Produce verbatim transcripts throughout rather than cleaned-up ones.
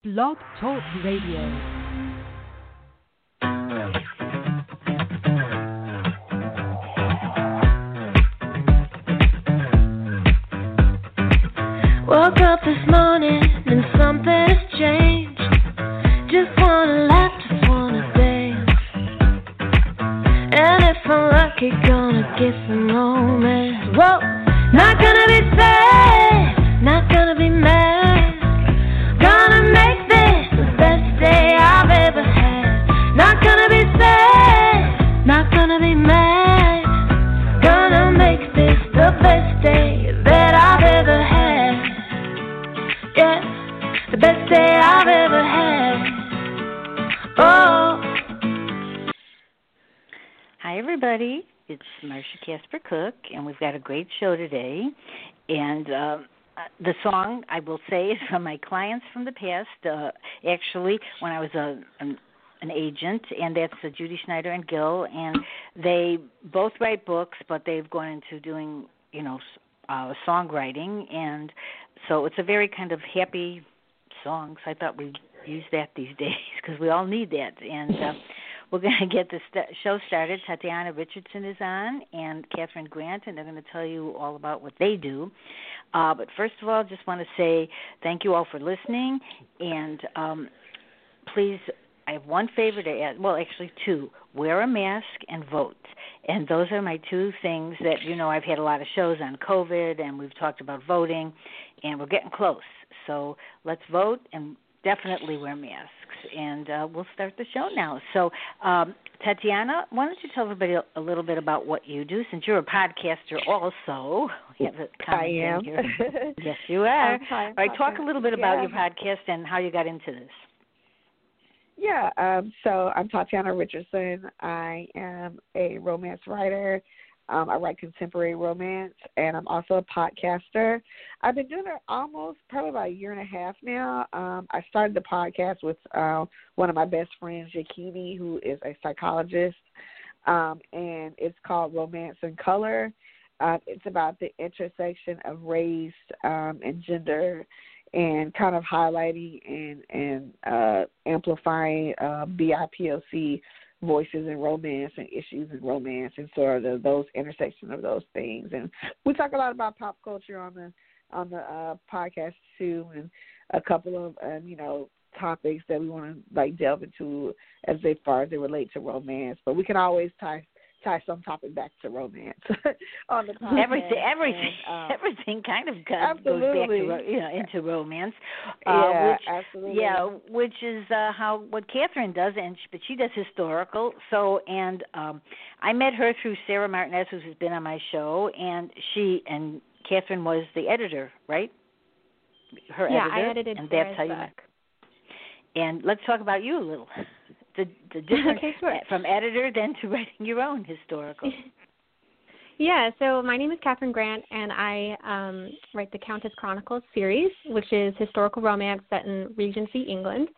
Blog Talk Radio. Woke up this morning and something's changed. Just wanna laugh, just wanna dance. And if I'm lucky, gonna get some romance. Whoa, not gonna be sad, not gonna be mad. Gonna make this the best day I've ever had. Not gonna be sad, not gonna be mad. Gonna make this the best day that I've ever had. Yeah, the best day I've ever had. Oh. Hi, everybody. It's Marcia Casper Cook, and we've got a great show today. And um, the song, I will say, is from my clients from the past. Uh, actually, when I was a, an, an agent, and that's uh, Judy Schneider and Gil. And they both write books, but they've gone into doing, you know, uh, songwriting. And so it's a very kind of happy song. So I thought we'd use that these days because we all need that. And uh, we're going to get the st- show started. Tatiana Richardson is on and Catherine Grant, and they're going to tell you all about what they do. Uh, but first of all, just want to say thank you all for listening. And um, please, I have one favor to add. Well, actually two. Wear a mask and vote. And those are my two things that, you know, I've had a lot of shows on COVID, and we've talked about voting, and we're getting close. So let's vote and definitely wear masks. And uh, we'll start the show now. So, um, Tatiana, why don't you tell everybody a, a little bit about what you do, since you're a podcaster also. You have a I am. Here. Yes, you are. Um, hi, All right, talk a little bit about yeah. your podcast and how you got into this. Yeah, um, so I'm Tatiana Richardson. I am a romance writer. Um, I write contemporary romance, and I'm also a podcaster. I've been doing it almost probably about a year and a half now. Um, I started the podcast with uh, one of my best friends, Yakini, who is a psychologist, um, and it's called Romance in Color. Uh, it's about the intersection of race um, and gender, and kind of highlighting and, and uh, amplifying uh, B I P O C voices in romance and issues in romance and sort of those intersection of those things. And we talk a lot about pop culture on the on the uh, podcast too, and a couple of um, you know topics that we want to like delve into as they, far as they relate to romance. But we can always tie tie some topic back to romance on the podcast. Everything, everything, and, um, everything kind of goes back to ro- you know into romance. Uh, yeah, which, absolutely. Yeah, which is uh, how what Catherine does, and she, but she does historical. So, and um, I met her through Sarah Martinez, who has been on my show, and she and Catherine was the editor, right? Her yeah, editor, I edited and Sarah's that's how you book. met. And let's talk about you a little. The, the difference okay, sure. from editor then to writing your own historical. Yeah, so my name is Catherine Grant, and I um, write the Countess Chronicles series, which is historical romance set in Regency, England.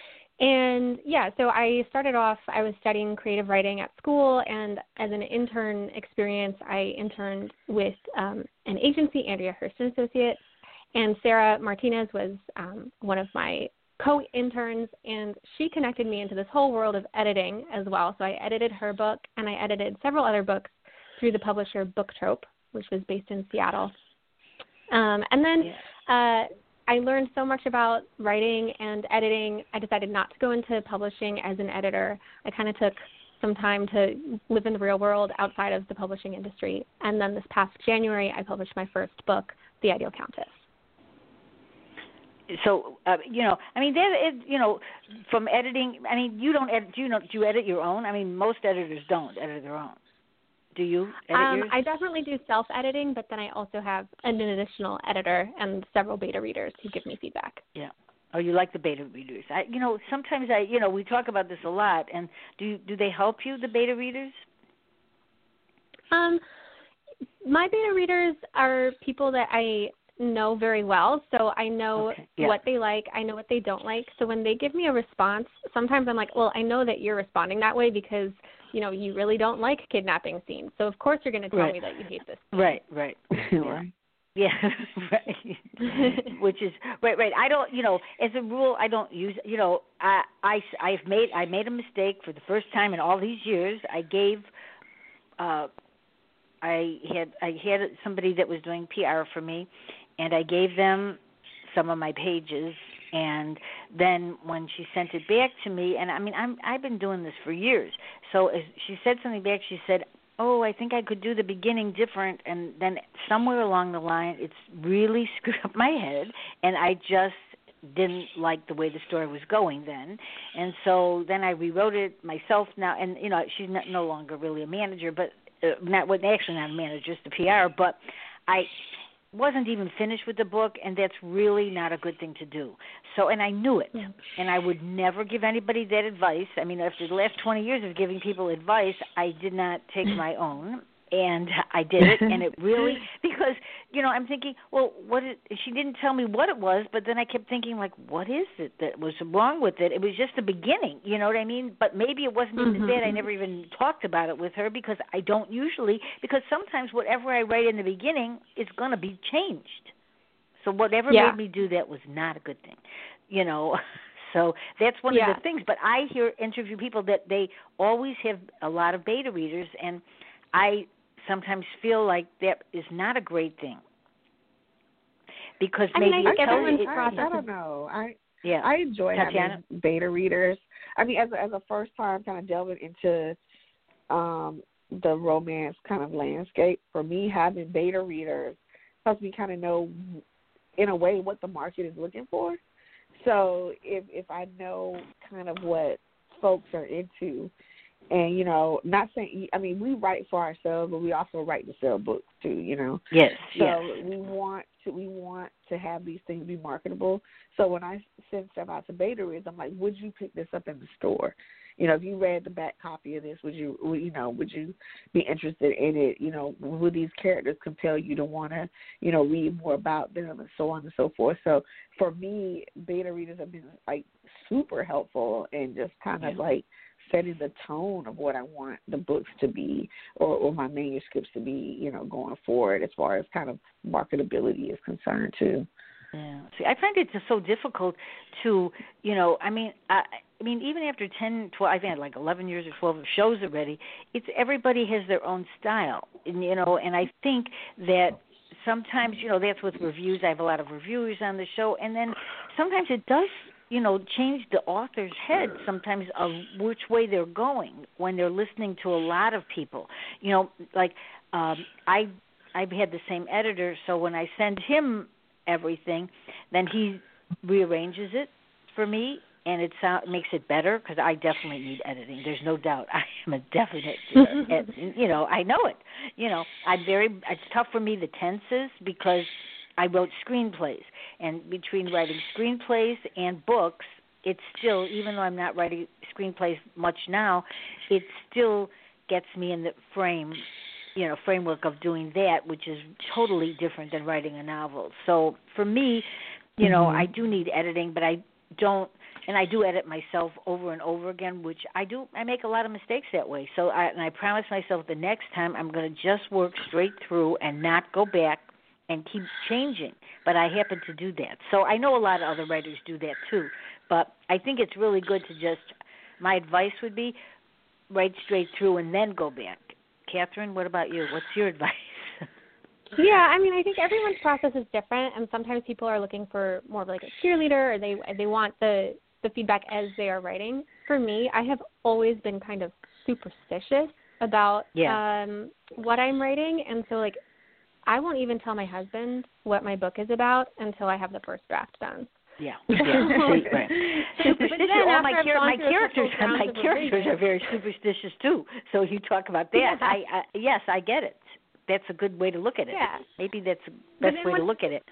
And, yeah, so I started off, I was studying creative writing at school, and as an intern experience, I interned with um, an agency, Andrea Hurston Associates, and Sarah Martinez was um, one of my co-interns, and she connected me into this whole world of editing as well. So I edited her book, and I edited several other books through the publisher Booktrope, which was based in Seattle. Um, and then yeah. uh, I learned so much about writing and editing. I decided not to go into publishing as an editor. I kind of took some time to live in the real world outside of the publishing industry. And then this past January, I published my first book, The Ideal Countess. So uh, you know, I mean, there, it, you know, from editing. I mean, you don't edit. Do you know? Do you edit your own? I mean, most editors don't edit their own. Do you edit um, yours? I definitely do self-editing, but then I also have an additional editor and several beta readers who give me feedback. Yeah. Oh, you like the beta readers? I, you know, sometimes I, you know, we talk about this a lot. And do do they help you, the beta readers? Um, my beta readers are people that I know very well, so I know okay. yeah. what they like, I know what they don't like. So when they give me a response, sometimes I'm like, well, I know that you're responding that way because, you know, you really don't like kidnapping scenes. So of course you're going to tell right. me that you hate this scene. Right, right. yeah. Yeah, right. Which is right, right. I don't, you know, as a rule, I don't use, you know, I, I, I've made, I made a mistake for the first time in all these years. I gave, uh, I had, I had somebody that was doing P R for me, and I gave them some of my pages, and then when she sent it back to me, and I mean, I'm, I've been doing this for years. So as she said something back, she said, oh, I think I could do the beginning different, and then somewhere along the line, it's really screwed up my head, and I just didn't like the way the story was going then, and so then I rewrote it myself now, and, you know, she's not, no longer really a manager, but uh, not, well, actually not a manager, just a P R, but I wasn't even finished with the book, and that's really not a good thing to do. So, and I knew it, yeah. and I would never give anybody that advice. I mean, after the last twenty years of giving people advice, I did not take my own, and I did it, and it really, because, you know, I'm thinking, well, what is, she didn't tell me what it was, but then I kept thinking, like, what is it that was wrong with it? It was just the beginning, you know what I mean? But maybe it wasn't even mm-hmm. that. I never even talked about it with her, because I don't usually, because sometimes whatever I write in the beginning is going to be changed. So whatever yeah. made me do that was not a good thing, you know. So that's one yeah. of the things. But I hear interview people that they always have a lot of beta readers, and I sometimes feel like that is not a great thing, because I maybe mean, I think everyone's I, process. I don't know. I yeah. I enjoy Tatiana? having beta readers. I mean, as a, as a first time kind of delving into um, the romance kind of landscape, for me, having beta readers helps me kind of know, in a way, what the market is looking for. So if if I know kind of what folks are into. And, you know, not saying, I mean, we write for ourselves, but we also write to sell books too, you know. Yes, so yes. we want to, we want to have these things be marketable. So when I send stuff out to beta readers, I'm like, would you pick this up in the store? You know, if you read the back copy of this, would you, you know, would you be interested in it? You know, would these characters compel you to want to, you know, read more about them, and so on and so forth. So for me, beta readers have been, like, super helpful and just kind of, yeah. like, setting the tone of what I want the books to be, or, or my manuscripts to be, you know, going forward, as far as kind of marketability is concerned too. Yeah. See, I find it just so difficult to, you know, I mean, I, I mean, even after ten, twelve, I've had like eleven years or twelve of shows already, it's everybody has their own style, and, you know, and I think that sometimes, you know, that's with reviews. I have a lot of reviewers on the show, and then sometimes it does, you know, change the author's head sometimes of which way they're going when they're listening to a lot of people. You know, like um, I, I've had the same editor, so when I send him everything, then he rearranges it for me, and it sound, makes it better, because I definitely need editing. There's no doubt. I am a definite, uh, ed, you know, I know it. You know, I'm very, it's tough for me, the tenses, because I wrote screenplays, and between writing screenplays and books, it's still, even though I'm not writing screenplays much now, it still gets me in the frame, you know, framework of doing that, which is totally different than writing a novel. So for me, you mm-hmm. know, I do need editing, but I don't, and I do edit myself over and over again, which I do, I make a lot of mistakes that way. So I, and I promise myself the next time I'm going to just work straight through and not go back and keep changing, but I happen to do that. So I know a lot of other writers do that too, but I think it's really good to just, my advice would be write straight through and then go back. Catherine, what about you? What's your advice? Yeah, I mean, I think everyone's process is different, and sometimes people are looking for more of like a cheerleader, or they they want the, the feedback as they are writing. For me, I have always been kind of superstitious about yeah. um, what I'm writing, and so like, I won't even tell my husband what my book is about until I have the first draft done. Yeah, yeah. See, right. Superstitious. All my, char- my characters, my characters are very superstitious too. So you talk about that. Yeah. I, I yes, I get it. That's a good way to look at it. Yeah. Maybe that's the best way once, to look at it.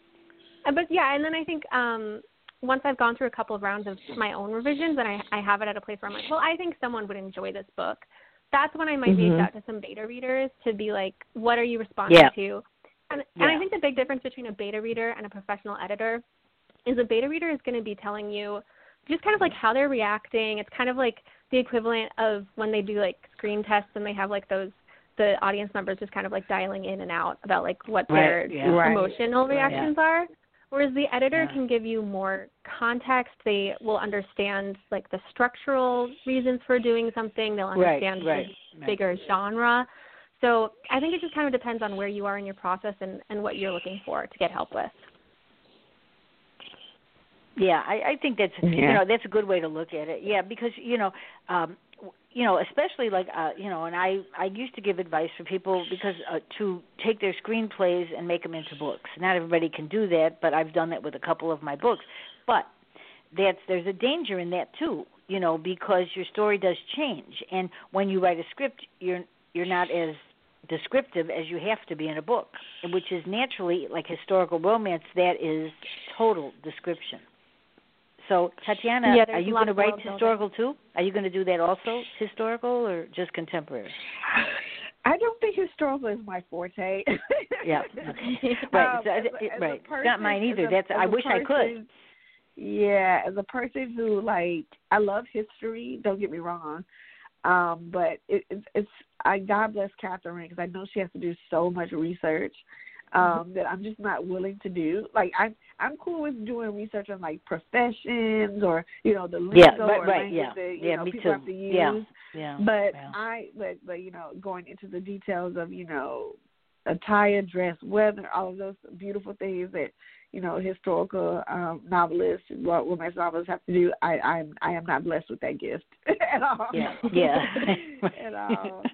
But yeah, and then I think um, once I've gone through a couple of rounds of my own revisions, and I, I have it at a place where I'm like, well, I think someone would enjoy this book. That's when I might mm-hmm. reach out to some beta readers to be like, what are you responding yeah. to? And, yeah. and I think the big difference between a beta reader and a professional editor is a beta reader is going to be telling you just kind of like how they're reacting. It's kind of like the equivalent of when they do like screen tests and they have like those the audience members just kind of like dialing in and out about like what Right, their yeah. Right. emotional reactions are. Whereas the editor Yeah. can give you more context. They will understand like the structural reasons for doing something. They'll Right, understand right, the right. bigger genre. So I think it just kind of depends on where you are in your process and, and what you're looking for to get help with. Yeah, I, I think that's Yeah. you know that's a good way to look at it. Yeah, because you know, um, w- you know, especially like uh, you know, and I I used to give advice for people because uh, to take their screenplays and make them into books. Not everybody can do that, but I've done that with a couple of my books. But that's there's a danger in that too, you know, because your story does change, and when you write a script, you're you're not as descriptive as you have to be in a book, which is naturally like historical romance. That is total description. So, Tatiana, Yeah, are there's you a lot going to of write world building. historical too? Are you going to do that also, historical or just contemporary? I don't think historical is my forte. Yeah, okay. Right, Um, so, as it- a- it- as a right. It's person- not mine either. as a- That's as I a wish I could. person- Yeah, as a person who like I love history. Don't get me wrong, um, but it, it's it's I God bless Catherine because I know she has to do so much research um, that I'm just not willing to do. Like I'm I'm cool with doing research on like professions or you know the lingo Yeah, right, or right, language yeah. that you Yeah, know me people too. have to use. Yeah, yeah. But yeah. I but but you know going into the details of you know attire, dress, weather, all of those beautiful things that you know historical um, novelists, romance novelists have to do. I I'm I am not blessed with that gift at all. Yeah, yeah. at all.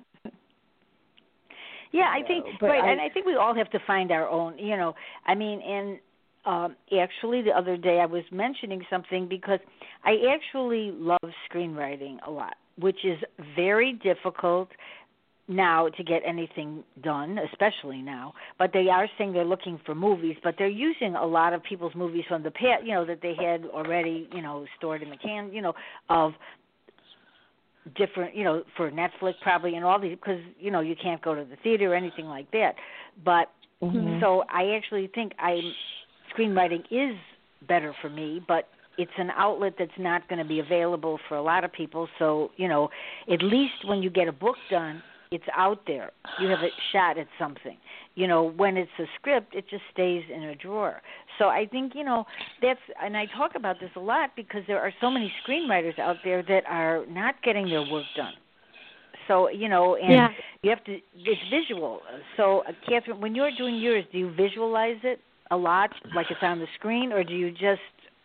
Yeah, I So, think but right, I- and I think we all have to find our own. You know, I mean, and um, actually, the other day I was mentioning something because I actually love screenwriting a lot, which is very difficult now to get anything done, especially now. But they are saying they're looking for movies, but they're using a lot of people's movies from the past, you know, that they had already, you know, stored in the can, you know, of different, you know, for Netflix probably and all these, because, you know, you can't go to the theater or anything like that. But Mhm. so I actually think I screenwriting is better for me, but it's an outlet that's not going to be available for a lot of people. So, you know, at least when you get a book done, it's out there. You have a shot at something. You know, when it's a script, it just stays in a drawer. So I think, you know, that's, and I talk about this a lot because there are so many screenwriters out there that are not getting their work done. So, you know, and Yeah. you have to, it's visual. So, uh, Catherine, when you're doing yours, do you visualize it a lot, like it's on the screen, or do you just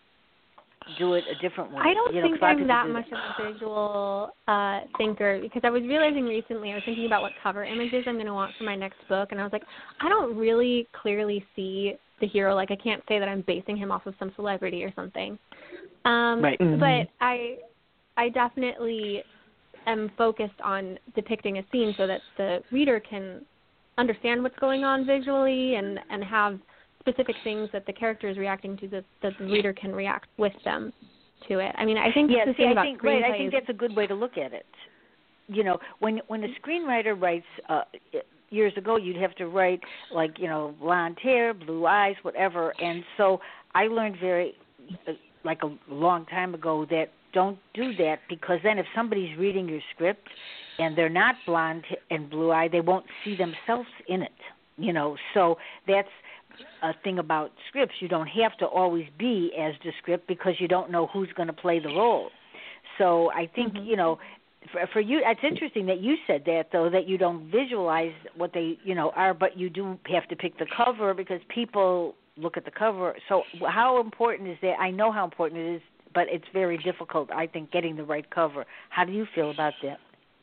do it a different way? I don't you know, think 'cause a lot of I'm people that do much of a visual uh, thinker because I was realizing recently, I was thinking about what cover images I'm going to want for my next book, and I was like, I don't really clearly see the hero. Like, I can't say that I'm basing him off of some celebrity or something. Um, Right. Mhm. But I, I definitely am focused on depicting a scene so that the reader can understand what's going on visually and, and have specific things that the character is reacting to that, that the reader can react with them to it. I mean, I think Yeah, the see, thing I about think right. I think screenplays- that's a good way to look at it. You know, when when a screenwriter writes, uh, years ago, you'd have to write like you know blonde hair, blue eyes, whatever. And so I learned very, uh, like a long time ago, that don't do that because then if somebody's reading your script and they're not blonde and blue eyed, they won't see themselves in it. You know, so that's a thing about scripts. You don't have to always be as descriptive because you don't know who's going to play the role. So I think, Mhm. you know, for, for you, it's interesting that you said that, though, that you don't visualize what they, you know, are, but you do have to pick the cover because people look at the cover. So how important is that? I know how important it is, but it's very difficult, I think, getting the right cover. How do you feel about that?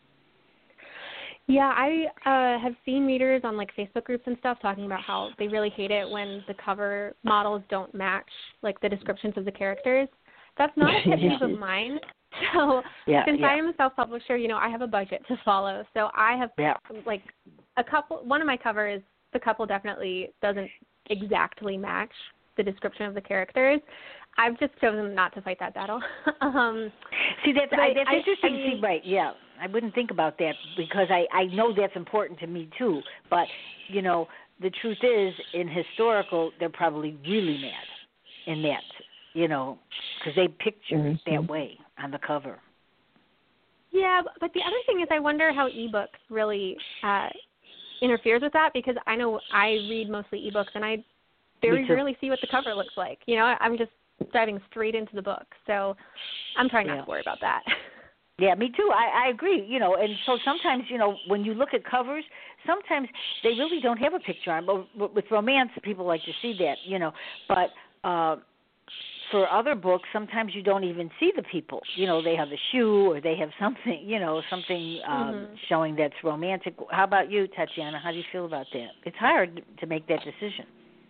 Yeah, I uh, have seen readers on like Facebook groups and stuff talking about how they really hate it when the cover models don't match like the descriptions of the characters. That's not a pet peeve of mine. So Yeah, since yeah. I am a self-publisher, you know, I have a budget to follow. So I have Yeah. like a couple. One of my covers, the couple definitely doesn't exactly match the description of the characters. I've just chosen not to fight that battle. um, See, that's I, that's I, interesting. I mean, See, right? Yeah, I wouldn't think about that because I I know that's important to me too. But you know, the truth is, in historical, they're probably really mad in that. You know, because they picture it Mhm. that way on the cover. Yeah, but the other thing is I wonder how ebooks really uh, interferes with that, because I know I read mostly ebooks and I very rarely see what the cover looks like. You know, I'm just diving straight into the book. So I'm trying not yeah. to worry about that. Yeah, me too. I, I agree. You know, and so sometimes, you know, when you look at covers, sometimes they really don't have a picture on. But with romance, people like to see that, you know. But uh, for other books, sometimes you don't even see the people. You know, they have a shoe or they have something, you know, something um, mm-hmm. showing that's romantic. How about you, Tatiana? How do you feel about that? It's hard to make that decision.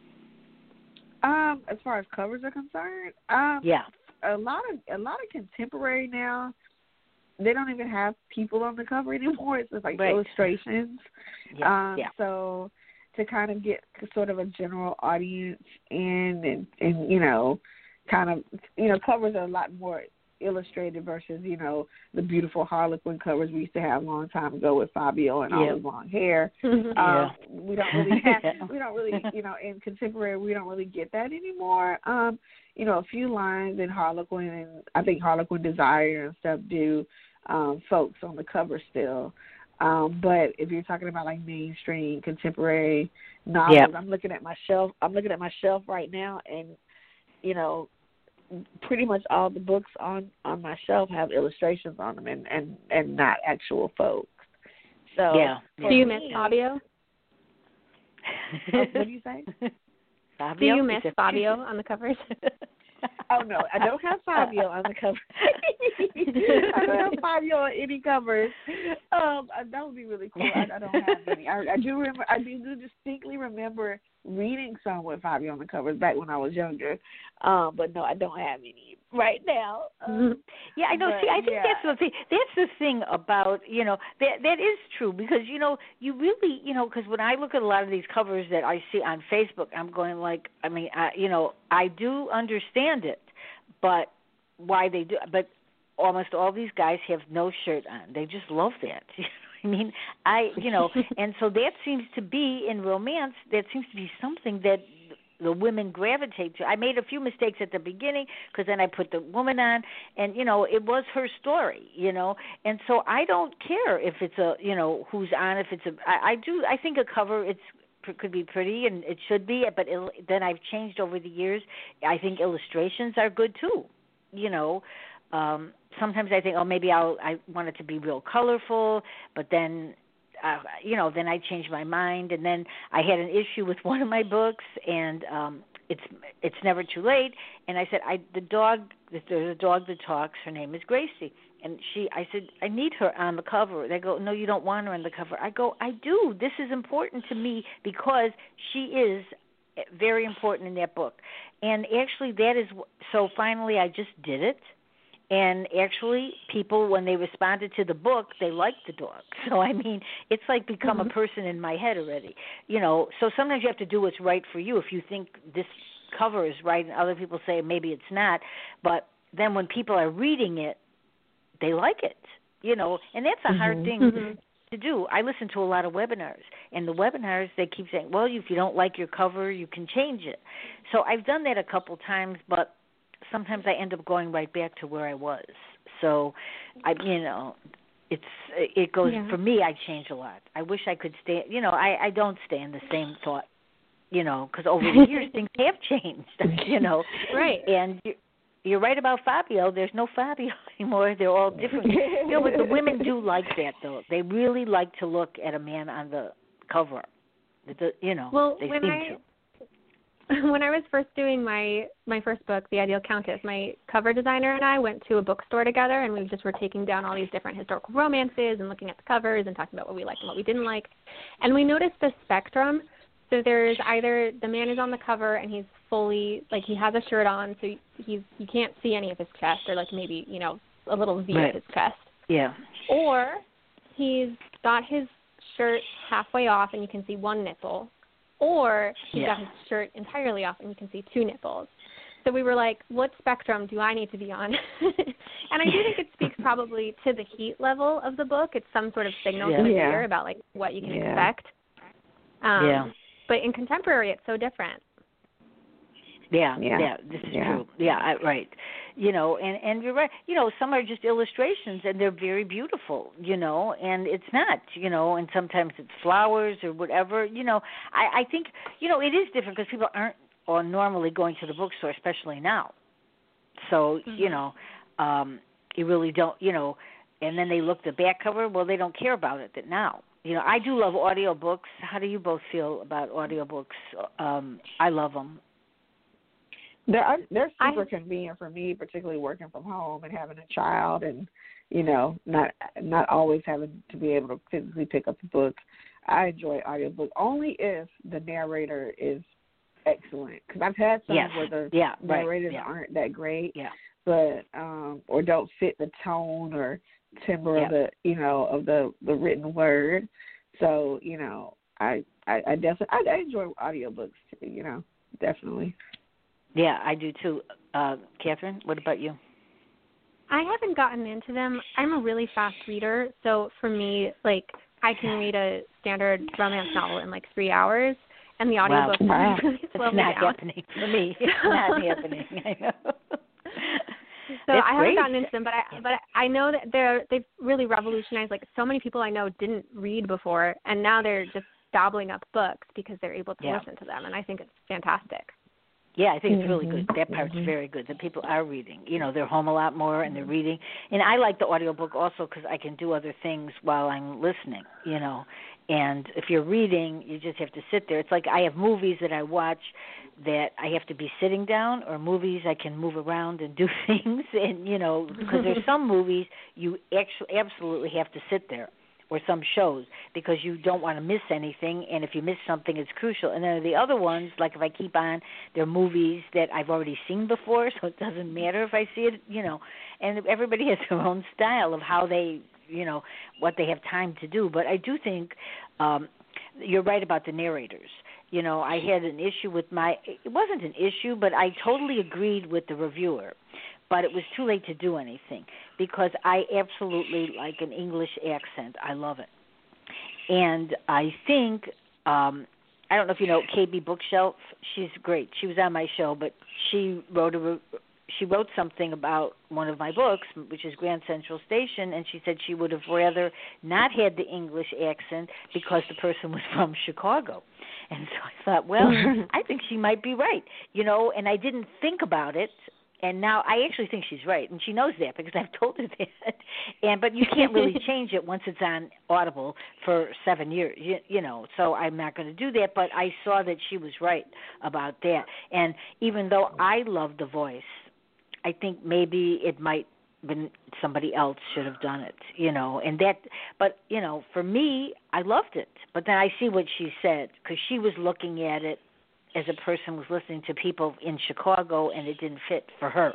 Um, as far as covers are concerned, um, yeah, a lot of a lot of contemporary now, they don't even have people on the cover anymore. It's just like right. illustrations. Yeah, um, yeah. So to kind of get sort of a general audience in, and, and you know, kind of you know, covers are a lot more illustrated versus, you know, the beautiful Harlequin covers we used to have a long time ago with Fabio and yeah. all his long hair. yeah. Um, we don't really have, we don't really, you know, in contemporary, we don't really get that anymore. Um, you know, a few lines in Harlequin, and I think Harlequin Desire and stuff do um, folks on the cover still. Um, but if you're talking about like mainstream contemporary novels, yeah. I'm looking at my shelf. I'm looking at my shelf right now, and you know, pretty much all the books on, on my shelf have illustrations on them, and, and, and not actual folks. So yeah. Do you miss Fabio? Oh, what do you say? Fabio? Do you miss Fabio on the covers? Oh, no, I don't have Fabio on the cover. I don't have Fabio on any covers. Um, that would be really cool. I, I don't have any. I, I do remember. I do distinctly remember reading some with Fabio on the covers back when I was younger. Um, but no, I don't have any right now. Um, yeah, I know. but, See, I think yeah. that's the thing. That's the thing about, you know, that that is true, because, you know, you really, you know, because when I look at a lot of these covers that I see on Facebook, I'm going like, I mean, I, you know, I do understand it, but why they do, but almost all these guys have no shirt on. They just love that. You know what I mean? I, you know, and so that seems to be in romance. That seems to be something that the women gravitate to. I made a few mistakes at the beginning because then I put the woman on, and you know, it was her story, you know, and so I don't care if it's a, you know, who's on. If it's a, I, I do. I think a cover, it's could be pretty and it should be, but it, then I've changed over the years. I think illustrations are good too, you know. Um, sometimes I think, oh, maybe I'll I want it to be real colorful, but then. Uh, you know, then I changed my mind, and then I had an issue with one of my books, and um, it's it's never too late. And I said, I the dog, there's a dog that talks. Her name is Gracie, and she, I said, I need her on the cover. They go, no, you don't want her on the cover. I go, I do. This is important to me because she is very important in that book. And actually, that is so. Finally, I just did it. And actually, people, when they responded to the book, they liked the dog. So, I mean, it's like become mm-hmm. a person in my head already. You know, so sometimes you have to do what's right for you. If you think this cover is right and other people say maybe it's not, but then when people are reading it, they like it, you know, and that's a mm-hmm. hard thing mm-hmm. to do. I listen to a lot of webinars, and the webinars, they keep saying, well, if you don't like your cover, you can change it. So I've done that a couple times, but sometimes I end up going right back to where I was. So, I, you know, it's it goes yeah. for me. I change a lot. I wish I could stay. You know, I, I don't stay in the same thought. You know, because over the years things have changed. You know, right? And you're, you're right about Fabio. There's no Fabio anymore. They're all different. You know, but the women do like that though. They really like to look at a man on the cover. The, you know, well, they when seem I, to. When I was first doing my, my first book, The Ideal Countess, my cover designer and I went to a bookstore together, and we just were taking down all these different historical romances and looking at the covers and talking about what we liked and what we didn't like. And we noticed the spectrum. So there's either the man is on the cover and he's fully, like he has a shirt on, so he's you can't see any of his chest, or like maybe, you know, a little V right. of his chest. Yeah. Or he's got his shirt halfway off and you can see one nipple. Or he's yeah. got his shirt entirely off and you can see two nipples. So we were like, what spectrum do I need to be on? And I do think it speaks probably to the heat level of the book. It's some sort of signal yeah. to the yeah. reader about like what you can yeah. expect. Um, yeah. But in contemporary, it's so different. Yeah, yeah, yeah, this is yeah. true. Yeah, I, right. you know, and and you're right. You know, some are just illustrations, and they're very beautiful, you know, and it's not, you know, and sometimes it's flowers or whatever, you know. I, I think, you know, it is different because people aren't or normally going to the bookstore, especially now. So, mm-hmm. you know, um, you really don't, you know, and then they look at the back cover. Well, they don't care about it that now. You know, I do love audiobooks. How do you both feel about audiobooks? Um, I love them. They're they're super I, convenient for me, particularly working from home and having a child, and you know, not not always having to be able to physically pick up a book. I enjoy audiobooks only if the narrator is excellent. Because I've had some yes. where the yeah, narrators right. yeah. aren't that great, yeah. but um, or don't fit the tone or timbre yeah. of the you know of the, the written word. So you know, I I, I definitely I, I enjoy audiobooks too. You know, definitely. Yeah, I do too. Uh, Catherine, what about you? I haven't gotten into them. I'm a really fast reader, so for me, like, I can read a standard romance novel in like three hours, and the audiobook wow. really slow It's me not down. happening for me. It's not happening. I know. So That's I haven't great. gotten into them, but I but I know that they're they've really revolutionized. Like, so many people I know didn't read before, and now they're just dabbling up books because they're able to yeah. listen to them, and I think it's fantastic. Yeah, I think it's really mm-hmm. good. That part's mm-hmm. very good. That people are reading. You know, they're home a lot more and they're reading. And I like the audiobook also because I can do other things while I'm listening, you know. And if you're reading, you just have to sit there. It's like I have movies that I watch that I have to be sitting down, or movies I can move around and do things. And, you know, because there's some movies you actually absolutely have to sit there, or some shows, because you don't want to miss anything, and if you miss something, it's crucial. And then the other ones, like if I keep on, they're movies that I've already seen before, so it doesn't matter if I see it, you know. And everybody has their own style of how they, you know, what they have time to do. But I do think um, you're right about the narrators. You know, I had an issue with my, it wasn't an issue, but I totally agreed with the reviewer. But it was too late to do anything because I absolutely like an English accent. I love it. And I think, um, I don't know if you know K B Bookshelf. She's great. She was on my show, but she wrote a, she wrote something about one of my books, which is Grand Central Station, and she said she would have rather not had the English accent because the person was from Chicago. And so I thought, well, I think she might be right, you know, and I didn't think about it. And now I actually think she's right, and she knows that because I've told her that. And but you can't really change it once it's on Audible for seven years, you, you know. So I'm not going to do that. But I saw that she was right about that. And even though I love the voice, I think maybe it might been somebody else should have done it, you know. And that, but you know, for me, I loved it. But then I see what she said because she was looking at it as a person was listening to people in Chicago, and it didn't fit for her.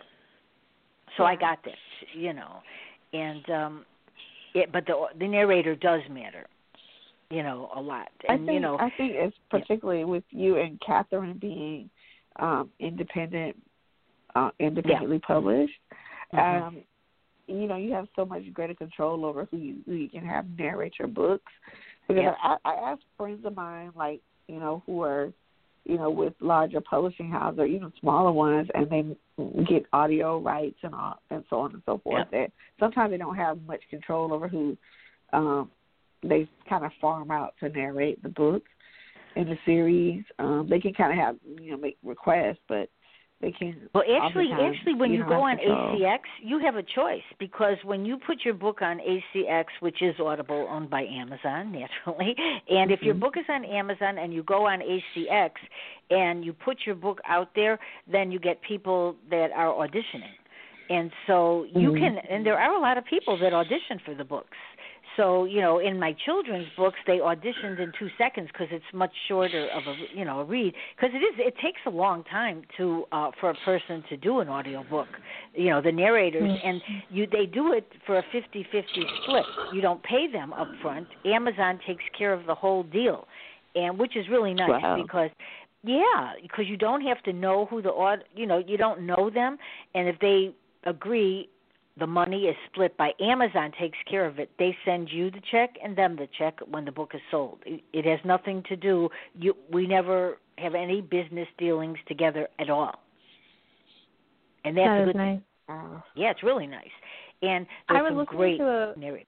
So yeah. I got that, you know. And um, it, but the the narrator does matter, you know, a lot. And I think you know, I think it's particularly yeah. with you and Catherine being um, independent, uh, independently yeah. published. Mm-hmm. Um, you know, you have so much greater control over who you, who you can have narrate your books. Because yeah. I, I ask friends of mine, like you know, who are you know, with larger publishing houses or even smaller ones, and they get audio rights and all, and so on and so forth. Yeah. That sometimes they don't have much control over who um, they kind of farm out to narrate the books in the series. Um, they can kind of have, you know, make requests, but they can. Well, actually, actually, when you, you go on control. A C X, you have a choice because when you put your book on A C X, which is Audible, owned by Amazon, naturally, and mm-hmm. if your book is on Amazon and you go on A C X and you put your book out there, then you get people that are auditioning, and so you mm-hmm. can. And there are a lot of people that audition for the books. So, you know, in my children's books, they auditioned in two seconds because it's much shorter of a, you know, a read. Because it is, it takes a long time to uh, for a person to do an audio book. You know, the narrators, mm-hmm. and you they do it for a fifty-fifty split. You don't pay them up front. Amazon takes care of the whole deal, and which is really nice wow. because. Yeah, because you don't have to know who the, you know, you don't know them, and if they agree, the money is split by Amazon takes care of it. They send you the check and them the check when the book is sold. It, it has nothing to do. You, we never have any business dealings together at all. And that's that a is good nice. thing. Wow. Yeah, it's really nice. And I there's was some listening great to a narrators.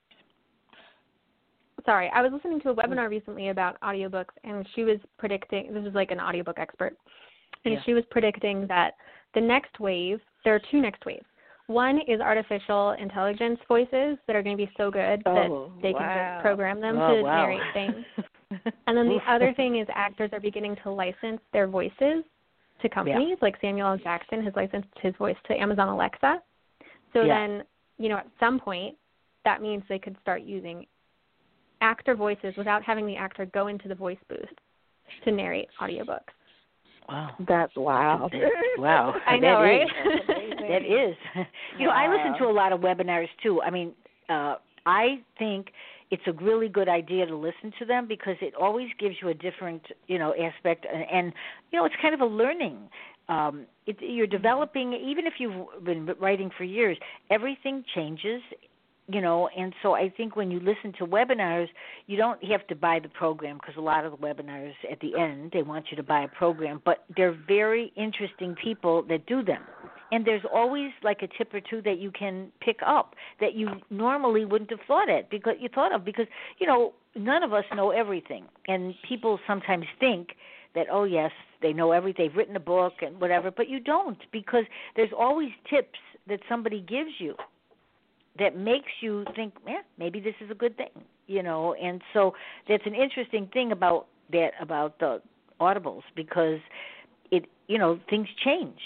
sorry, I was listening to a webinar recently about audiobooks, and she was predicting, this is like an audiobook expert, and Yeah. she was predicting that the next wave, there are two next waves. One is artificial intelligence voices that are going to be so good Oh, that they wow. can just program them Oh, to wow. narrate things. And then the Oof. other thing is actors are beginning to license their voices to companies. Yeah. Like Samuel L. Jackson has licensed his voice to Amazon Alexa. So Yeah. then, you know, at some point, that means they could start using actor voices without having the actor go into the voice booth to narrate audiobooks. Wow. That's wild. Wow. I know, That right? is. That is. You know, I listen to a lot of webinars too. I mean, uh, I think it's a really good idea to listen to them because it always gives you a different, you know, aspect, and, and you know, it's kind of a learning. Um, it, you're developing, even if you've been writing for years, everything changes. You know, and so I think when you listen to webinars, you don't have to buy the program because a lot of the webinars at the end, they want you to buy a program, but they're very interesting people that do them. And there's always like a tip or two that you can pick up that you normally wouldn't have thought it because you thought of because, you know, none of us know everything. And people sometimes think that, oh, yes, they know everything. They've written a book and whatever, but you don't because there's always tips that somebody gives you that makes you think, yeah, maybe this is a good thing, you know. And so that's an interesting thing about that, about the audibles, because it, you know, things change.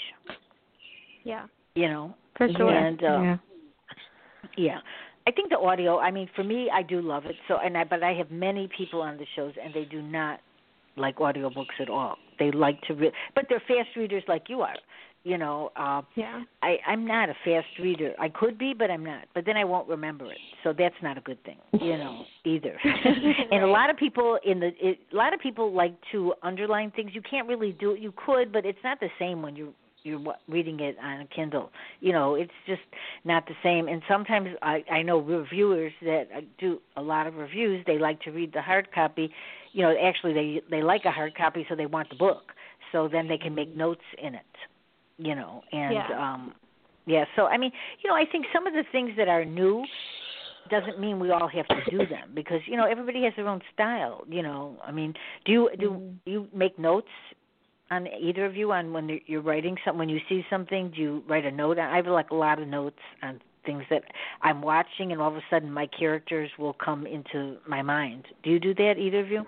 Yeah. You know. For sure. And, uh, yeah. yeah. I think the audio, I mean, for me, I do love it. So, and I, but I have many people on the shows, and they do not like audiobooks at all. They like to read, but they're fast readers like you are. You know, uh, Yeah. I, I'm not a fast reader. I could be, but I'm not. But then I won't remember it, so that's not a good thing, you know, either. And a lot of people in the, it, a lot of people like to underline things. You can't really do it. You could, but it's not the same when you're you're reading it on a Kindle. You know, it's just not the same. And sometimes I, I know reviewers that do a lot of reviews. They like to read the hard copy. You know, actually they they like a hard copy, so they want the book. So then they can make notes in it. You know, and yeah. um, yeah. So I mean, you know, I think some of the things that are new doesn't mean we all have to do them because you know everybody has their own style. You know, I mean, do you do Mm-hmm. you make notes on either of you on when you're writing something? When you see something, do you write a note? I have like a lot of notes on things that I'm watching, and all of a sudden my characters will come into my mind. Do you do that, either of you?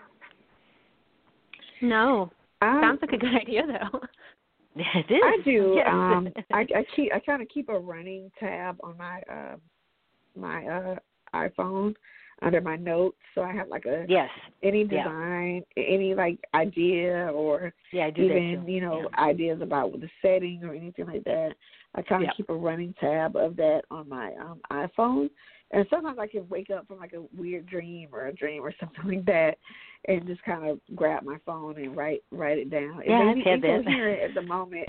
No. I, Sounds like a good idea, though. It is. I do. Yes. Um, I, I keep. I kind of keep a running tab on my uh, my uh, iPhone under my notes, so I have like a yes. any Yeah. design, any like idea, or Yeah, I do even that too. you know Yeah. ideas about the setting or anything like that. I kind of Yeah. keep a running tab of that on my um, iPhone, and sometimes I can wake up from like a weird dream or a dream or something like that, and just kind of grab my phone and write write it down. It Yeah, may I've be had that. incoherent at the moment,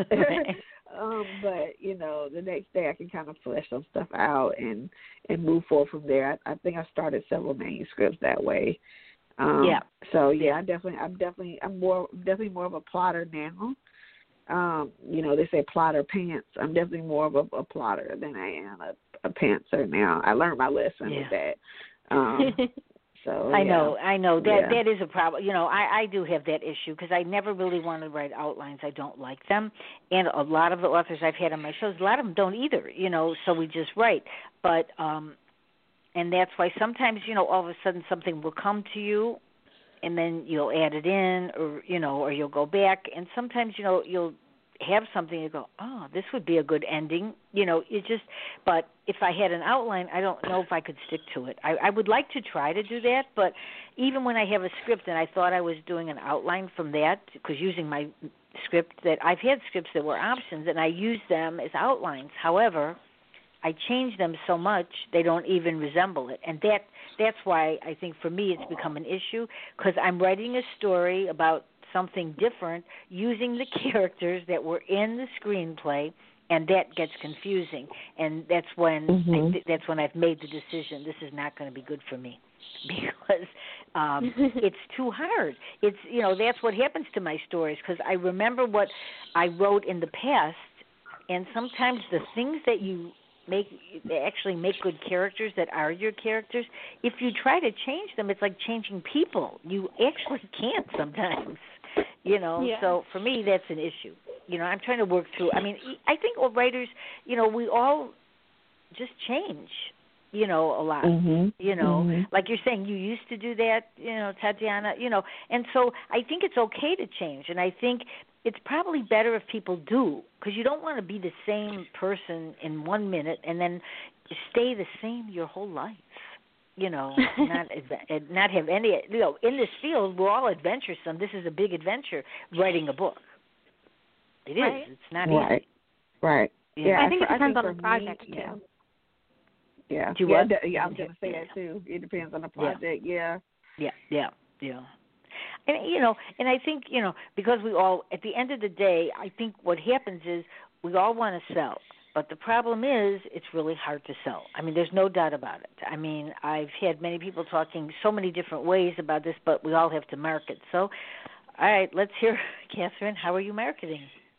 um, but you know, the next day I can kind of flesh some stuff out and and move forward from there. I, I think I started several manuscripts that way. Um, Yeah. So yeah, I definitely, I'm definitely, I'm more definitely more of a plotter now. Um, you know, they say plotter pants. I'm definitely more of a, a plotter than I am a, a pantser now. I learned my lesson Yeah. with that. Um, so I yeah. know, I know that Yeah. that is a problem. You know, I I do have that issue because I never really want to write outlines. I don't like them, and a lot of the authors I've had on my shows, a lot of them don't either. You know, so we just write. But um, and that's why sometimes you know all of a sudden something will come to you, and then you'll add it in, or you know, or you'll go back, and sometimes you know you'll have something you go, oh, this would be a good ending. You know, it just, but if I had an outline, I don't know if I could stick to it. I, I would like to try to do that, but even when I have a script and I thought I was doing an outline from that, because using my script, that I've had scripts that were options and I used them as outlines. However, I change them so much they don't even resemble it. And that that's why I think for me it's become an issue, because I'm writing a story about something different using the characters that were in the screenplay, and that gets confusing. And that's when Mm-hmm. I th- that's when I've made the decision this is not going to be good for me, because um, it's too hard. It's you know that's what happens to my stories, because I remember what I wrote in the past, and sometimes the things that you make they actually make good characters that are your characters. If you try to change them, it's like changing people. You actually can't sometimes, you know. Yeah. So for me, that's an issue. You know, I'm trying to work through. I mean, I think all writers, you know, we all just change. You know, a lot. Mm-hmm. You know, mm-hmm. like you're saying, you used to do that. You know, Tatiana. You know, and so I think it's okay to change, and I think it's probably better if people do, because you don't want to be the same person in one minute and then stay the same your whole life. You know, not not have any. You know, in this field, we're all adventuresome. This is a big adventure, writing a book. It is. Right. It's not right. easy. Right. Yeah. Yeah. I think it for, depends think on the project me, too. Yeah. Yeah. Do yeah, what? d- yeah, I was gonna say that too. It depends on the project. Yeah. Yeah. Yeah. Yeah. And you know, and I think you know because we all, at the end of the day, I think what happens is we all want to sell, but the problem is it's really hard to sell. I mean, there's no doubt about it. I mean, I've had many people talking so many different ways about this, but we all have to market. So, all right, let's hear, Catherine. How are you marketing?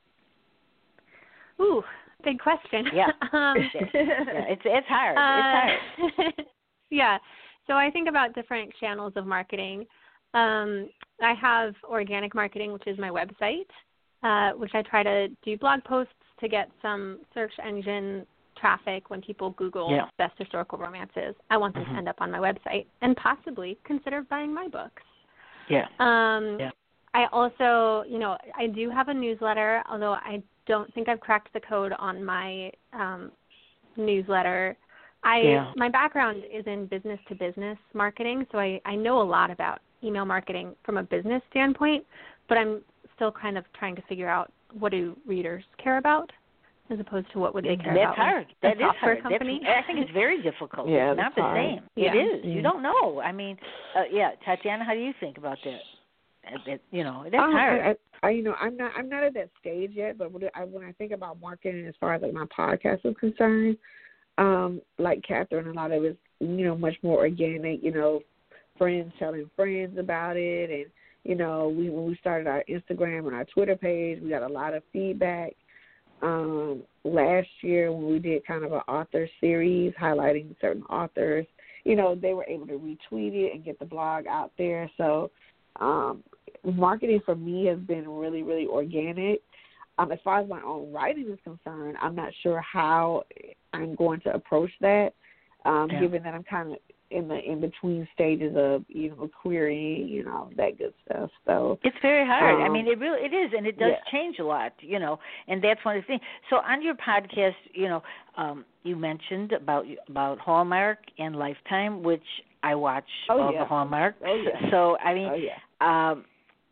Ooh, big question. Yeah, um, yeah, it's it's hard. Uh, it's hard. yeah. So I think about different channels of marketing. Um, I have organic marketing, which is my website, uh, which I try to do blog posts to get some search engine traffic when people Google yeah. best historical romances. I want them mm-hmm. to end up on my website and possibly consider buying my books. Yeah. Um, yeah. I also, you know, I do have a newsletter, although I don't think I've cracked the code on my um, newsletter. I yeah. My background is in business-to-business marketing, so I, I know a lot about email marketing from a business standpoint, but I'm still kind of trying to figure out what do readers care about as opposed to what would they care That's about. hard. That is hard. company. That's, I think it's very difficult. Yeah, it's not the hard. same. Yeah. It is. Mm. You don't know. I mean, uh, yeah, Tatiana, how do you think about that? It, it, you know, that's um, hard. I, I, you know, I'm not, I'm not at that stage yet. But when I, when I think about marketing, as far as like my podcast is concerned, um, like Catherine, a lot of it's, you know, much more organic. You know, friends telling friends about it, and you know, we when we started our Instagram and our Twitter page, we got a lot of feedback. Um, last year when we did kind of an author series highlighting certain authors, you know, they were able to retweet it and get the blog out there. So um, marketing for me has been really, really organic. Um, as far as my own writing is concerned, I'm not sure how I'm going to approach that, um, yeah. given that I'm kind of in the in between stages of, you know, querying, you know, that good stuff. So it's very hard. Um, I mean, it really it is, and it does yeah. change a lot, you know. And that's one of the things. So on your podcast, you know, um, you mentioned about about Hallmark and Lifetime, which I watch Oh, all yeah. the Hallmark. Oh, yeah. So I mean, Oh, yeah. um,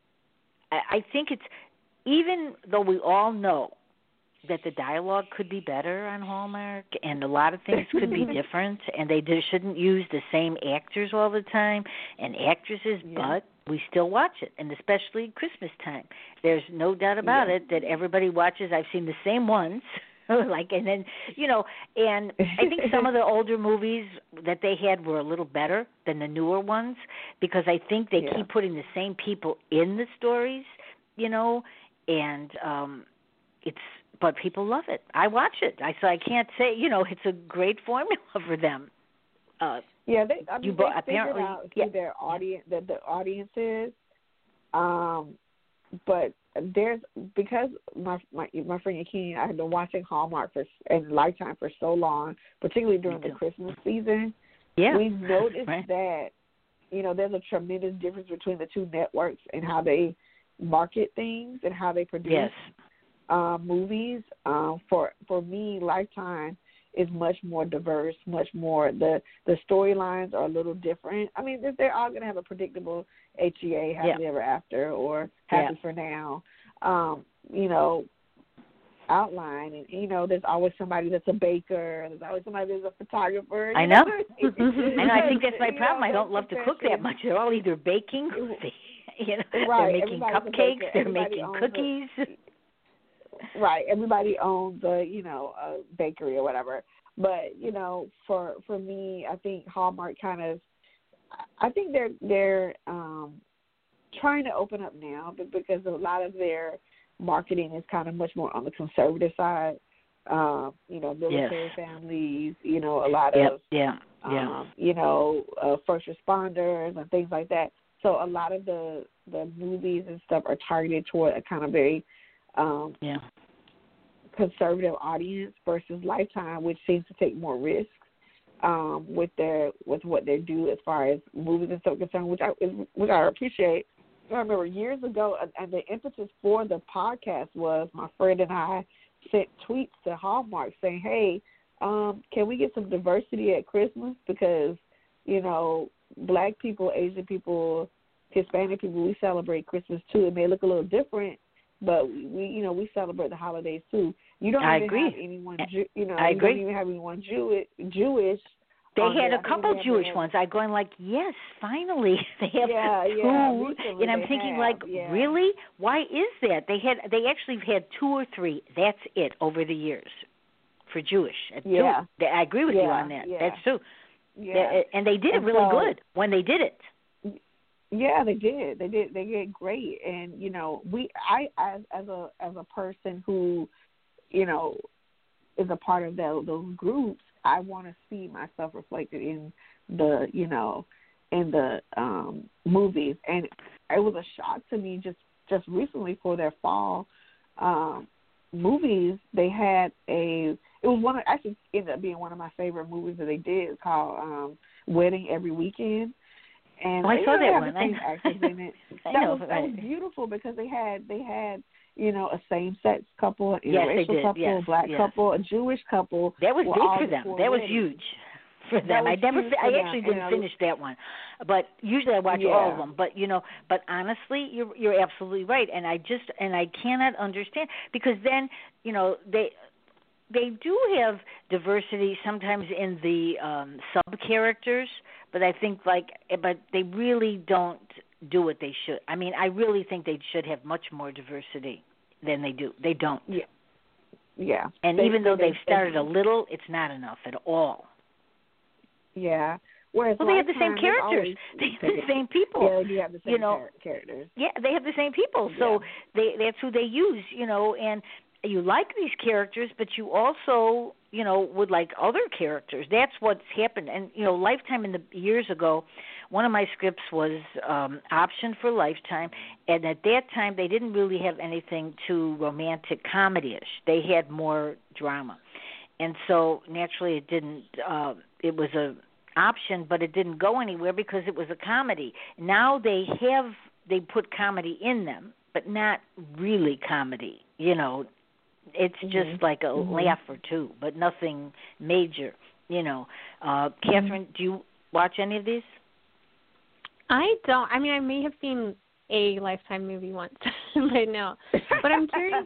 I, I think it's, even though we all know that the dialogue could be better on Hallmark and a lot of things could be different, and they do, shouldn't use the same actors all the time and actresses, Yeah. but we still watch it, and especially Christmas time. There's no doubt about Yeah. it that everybody watches. I've seen the same ones. like and then you know and I think some of the older movies that they had were a little better than the newer ones, because I think they Yeah. keep putting the same people in the stories, you know, and um it's but people love it. I watch it. I so I can't say, you know, it's a great formula for them. Uh Yeah, they I mean, you they bo- figured apparently out who yeah. their audience that the audience is. Um but there's because my my my friend Yakini, I had been watching Hallmark for and Lifetime for so long, particularly during the Christmas season. Yeah. We've noticed right. that, you know, there's a tremendous difference between the two networks and how they market things and how they produce Yes. uh, movies. Um, for for me, Lifetime is much more diverse, much more the the storylines are a little different. I mean, they're, they're all going to have a predictable H E A, Happily yeah. Ever After, or Happy yeah. for Now, um, you know, outline. And, you know, there's always somebody that's a baker. There's always somebody that's a photographer. I know. I know. I think that's my You problem. know, I don't love to cook that much. They're all either baking, you know, right. they're making Everybody's a cupcakes, baker. they're Everybody making owns cookies. A, right. Everybody owns a, you know, a bakery or whatever. But, you know, for for me, I think Hallmark kind of, I think they're they're um, trying to open up now, but because a lot of their marketing is kind of much more on the conservative side. um, you know, military yes. families, you know, a lot Yep. of, Yeah. Yeah. um, you know, uh, first responders and things like that. So a lot of the, the movies and stuff are targeted toward a kind of very um, Yeah. conservative audience versus Lifetime, which seems to take more risks um, with their with what they do as far as movies and stuff concerned, which I which I appreciate. I remember years ago, and the impetus for the podcast was my friend and I sent tweets to Hallmark saying, "Hey, um, can we get some diversity at Christmas? Because you know, Black people, Asian people, Hispanic people, we celebrate Christmas too. It may look a little different, but we, you know, we celebrate the holidays too. You don't I even agree. have anyone, Ju- you know, I you agree. don't even have anyone Jewish. Jewish. They on had there. a I think couple they have Jewish their- ones. I going like, yes, finally they have Yeah, two, yeah, recently and I'm they thinking have, like, yeah. really? Why is that? They had they actually had two or three. That's it over the years for Jewish. Two. Yeah. They- I agree with you Yeah, on that. yeah. That's true. Yeah, They- and they did And it really so- good when they did it. Yeah, they did. They did. They did great. And you know, we, I, as as a as a person who, you know, is a part of the, those groups, I want to see myself reflected in the, you know, in the um, movies. And it was a shock to me just just recently for their fall um, movies. They had a. It was one of, actually ended up being one of my favorite movies that they did, called um, Wedding Every Weekend. And Oh, I you saw know, they that have one. the same actors in it. I That know, was that was right. beautiful because they had they had you know a same sex couple, an Yes, they interracial did. couple, Yes, a black yes. couple, a Jewish couple. That was were big all for them. before That was weddings. huge for them. That I was never, huge I for actually them, didn't and, uh, finish that one, but usually I watch all of Yeah. them. But you know, but honestly, you're you're absolutely right, and I just and I cannot understand because then you know they. They do have diversity sometimes in the um, sub characters, but I think like, but they really don't do what they should. I mean, I really think they should have much more diversity than they do. They don't. Yeah. Yeah. And They- even though they- they've started a little, it's not enough at all. Yeah. Whereas Well, they have the same Lifetime, they've characters. always They have taken- the same people. Yeah, they do have the same you know, char- characters. Yeah, they have the same people. So Yeah. they that's who they use, you know, and you like these characters, but you also, you know, would like other characters. That's what's happened. And, you know, Lifetime in the years ago, one of my scripts was um, optioned for Lifetime, and at that time they didn't really have anything too romantic comedy-ish. They had more drama. And so naturally it didn't uh, it was a option, but it didn't go anywhere because it was a comedy. Now they have they put comedy in them, but not really comedy, you know. It's Mm-hmm. just like a mm-hmm. laugh or two, but nothing major, you know. Uh, Catherine, do you watch any of these? I don't. I mean, I may have seen a Lifetime movie once, but no. But I'm curious.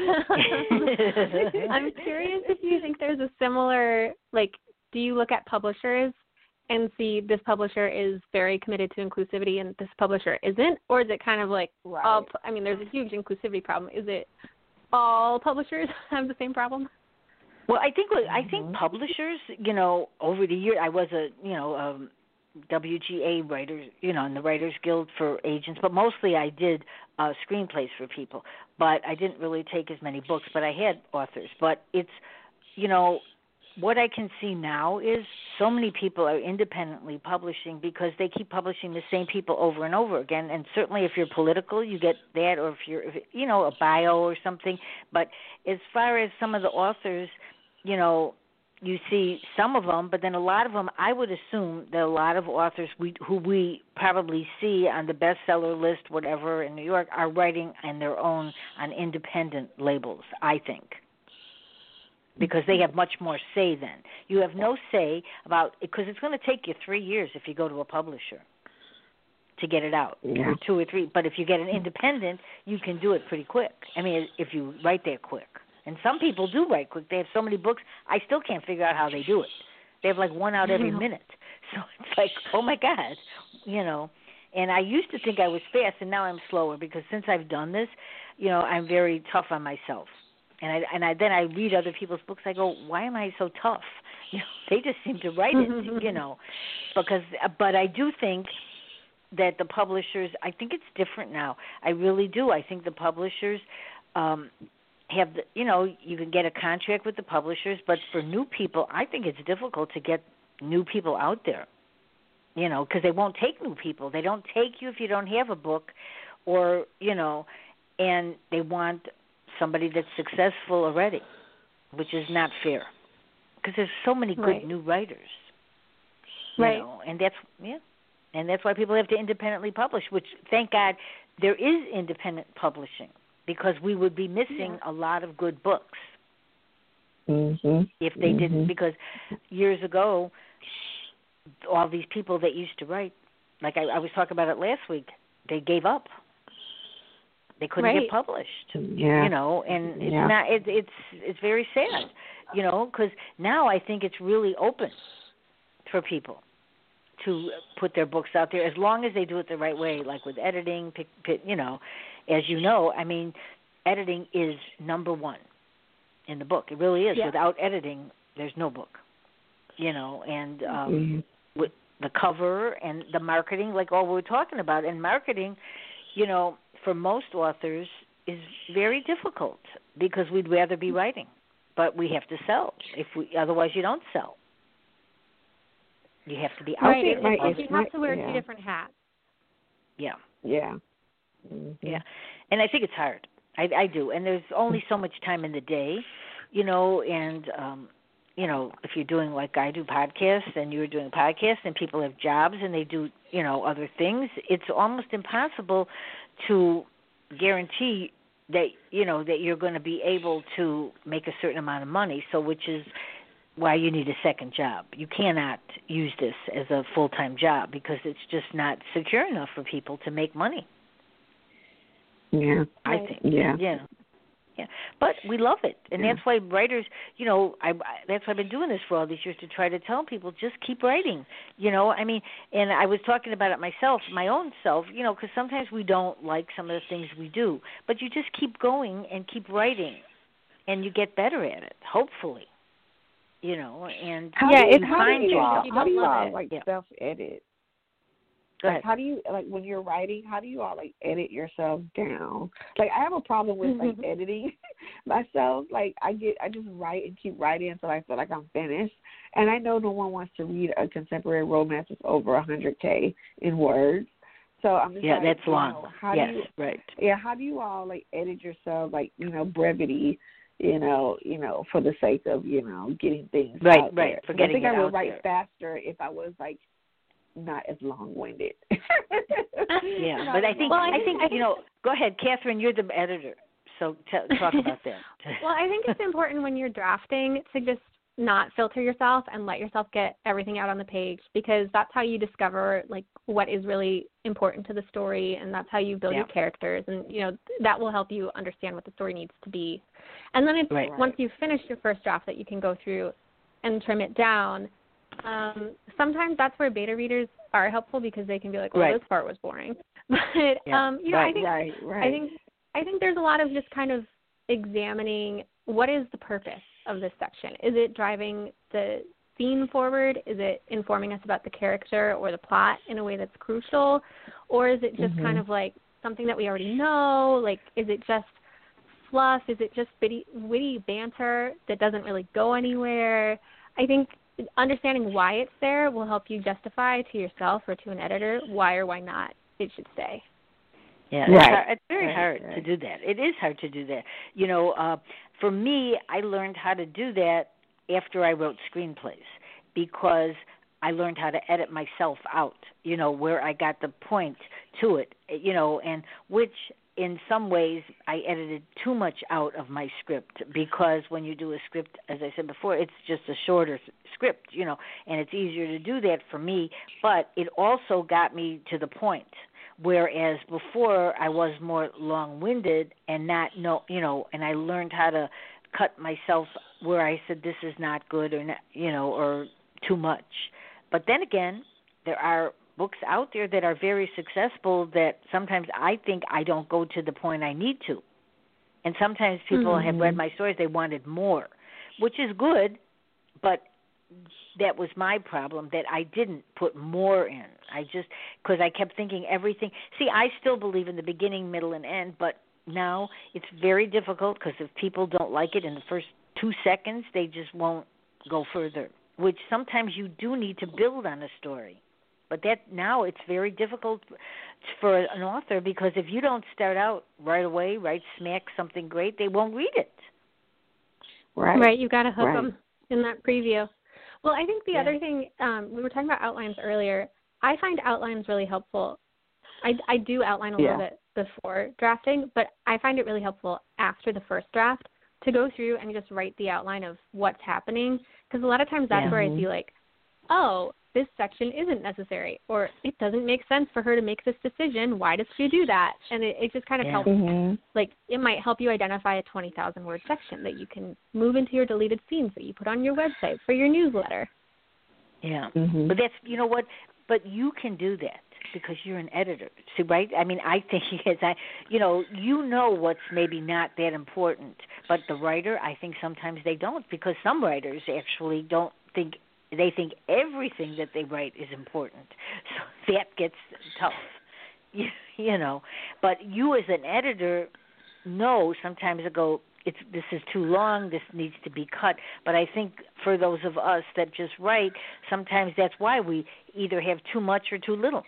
I'm curious if you think there's a similar, like, do you look at publishers and see this publisher is very committed to inclusivity and this publisher isn't, or is it kind of like Right. all? I mean, there's a huge inclusivity problem. Is it all publishers have the same problem? Well, I think I Mm-hmm. think publishers, you know, over the year, I was a you know um, W G A writers, you know, in the Writers Guild for agents, but mostly I did uh, screenplays for people. But I didn't really take as many books, but I had authors. But it's, you know, what I can see now is so many people are independently publishing because they keep publishing the same people over and over again. And certainly if you're political, you get that, or if you're, if, you know, a bio or something. But as far as some of the authors, you know, you see some of them, but then a lot of them, I would assume that a lot of authors we, who we probably see on the bestseller list, whatever, in New York, are writing on their own on independent labels, I think. Because they have much more say then. You have no say about, because it's going to take you three years if you go to a publisher to get it out, Yeah. or two or three. But if you get an independent, you can do it pretty quick. I mean, if you write that quick. And some people do write quick. They have so many books, I still can't figure out how they do it. They have like one out every minute. So it's like, oh, my God, you know. And I used to think I was fast, and now I'm slower because since I've done this, you know, I'm very tough on myself. And I and I then I read other people's books. I go, why am I so tough? You know, they just seem to write it, you know, because. But I do think that the publishers. I think it's different now. I really do. I think the publishers, um, have the, you know, you can get a contract with the publishers, but for new people, I think it's difficult to get new people out there, you know, because they won't take new people. They don't take you if you don't have a book, or, you know, and they want somebody that's successful already, which is not fair, because there's so many good right. new writers, you right. know, and that's, yeah, and that's why people have to independently publish, which, thank God, there is independent publishing, because we would be missing yeah. a lot of good books mm-hmm. if they mm-hmm. didn't, because years ago, all these people that used to write, like I, I was talking about it last week, they gave up. They couldn't right. get published, yeah. you know, and it's yeah. not. It, it's it's very sad, you know, because now I think it's really open for people to put their books out there, as long as they do it the right way, like with editing, pick, pick, you know, as you know, I mean, editing is number one in the book. It really is. Yeah. Without editing, there's no book, you know, and um, mm-hmm. with the cover and the marketing, like all we're talking about, and marketing, you know, for most authors is very difficult, because we'd rather be writing, but we have to sell. If we, otherwise you don't sell. You have to be out right. there. It, Right. it, It's you my, have to wear yeah. two different hats. Yeah. Yeah. Mm-hmm. Yeah. And I think it's hard. I, I do. And there's only so much time in the day, you know, and, um, you know, if you're doing like I do podcasts, and you're doing podcasts, and people have jobs and they do, you know, other things, it's almost impossible to guarantee that, you know, that you're going to be able to make a certain amount of money. So, which is why you need a second job. You cannot use this as a full-time job, because it's just not secure enough for people to make money. Yeah. I think. Yeah. Yeah. Yeah. But we love it. And yeah. that's why writers, you know, I, I that's why I've been doing this for all these years, to try to tell people, just keep writing. You know, I mean, and I was talking about it myself, my own self, you know, because sometimes we don't like some of the things we do. But you just keep going and keep writing, and you get better at it, hopefully. You know, and how yeah, do you, it's how find do you all, you how do don't you love all it. like Yeah. self edit? Go Like, ahead. how do you, like, when you're writing, how do you all, like, edit yourself down? Like, I have a problem with, like, editing myself. Like, I get, I just write and keep writing until I feel like I'm finished. And I know no one wants to read a contemporary romance that's over one hundred K in words. So I'm just Yeah, like, that's you long. know, how yes, do you, right. yeah, how do you all, like, edit yourself, like, you know, brevity, you know, you know, for the sake of, you know, getting things Right, out right, there? for 'Cause getting I think it I would out write there. faster if I was, like, not as long-winded. Yeah, but I think, Well, I I think- think, I think- you know, go ahead, Catherine, you're the editor, so t- talk about that. Well, I think it's important when you're drafting to just not filter yourself and let yourself get everything out on the page, because that's how you discover like what is really important to the story, and that's how you build Yeah. your characters, and you know that will help you understand what the story needs to be. And then it's Right. once you've finished your first draft that you can go through and trim it down. Um, sometimes that's where beta readers are helpful, because they can be like, well, Right. this part was boring. But Yeah. um, you know, Right. I think right, right. I think I think there's a lot of just kind of examining what is the purpose of this section. Is it driving the theme forward? Is it informing us about the character or the plot in a way that's crucial? Or is it just Mhm. kind of like something that we already know? Like, is it just fluff? Is it just witty, witty banter that doesn't really go anywhere? I think understanding why it's there will help you justify to yourself or to an editor why or why not it should stay. Yeah, Right. it's, hard, it's very Right, hard right. to do that. It is hard to do that. You know, uh, for me, I learned how to do that after I wrote screenplays, because I learned how to edit myself out, you know, where I got the point to it, you know, and which in some ways I edited too much out of my script, because when you do a script, as I said before, it's just a shorter script, you know, and it's easier to do that for me, but it also got me to the point. Whereas before I was more long-winded and not know, you know, and I learned how to cut myself where I said this is not good or not, you know, or too much. But then again, there are books out there that are very successful that sometimes I think I don't go to the point I need to. And sometimes people Mm-hmm. have read my stories, they wanted more, which is good, but that was my problem, that I didn't put more in. I just, because I kept thinking everything. See, I still believe in the beginning, middle, and end, but now it's very difficult because if people don't like it in the first two seconds, they just won't go further, which sometimes you do need to build on a story. But that now it's very difficult for an author because if you don't start out right away, right smack something great, they won't read it. Right. Right. You got to hook right. them in that preview. Well, I think the Yeah. other thing, um, we were talking about outlines earlier. I find outlines really helpful. I, I do outline a yeah. little bit before drafting, but I find it really helpful after the first draft to go through and just write the outline of what's happening. Because a lot of times that's Yeah. where I see like, oh, this section isn't necessary, or it doesn't make sense for her to make this decision. Why does she do that? And it, it just kind of Yeah. helps. Mm-hmm. Like, it might help you identify a twenty thousand word section that you can move into your deleted scenes that you put on your website for your newsletter. Yeah. Mm-hmm. But that's, you know what, but you can do that because you're an editor. See, right? I mean, I think it's, I, you know, you know what's maybe not that important, but the writer, I think sometimes they don't because some writers actually don't think, they think everything that they write is important. So that gets tough, you, you know. But you as an editor know sometimes to go, it's, this is too long, this needs to be cut. But I think for those of us that just write, sometimes that's why we either have too much or too little,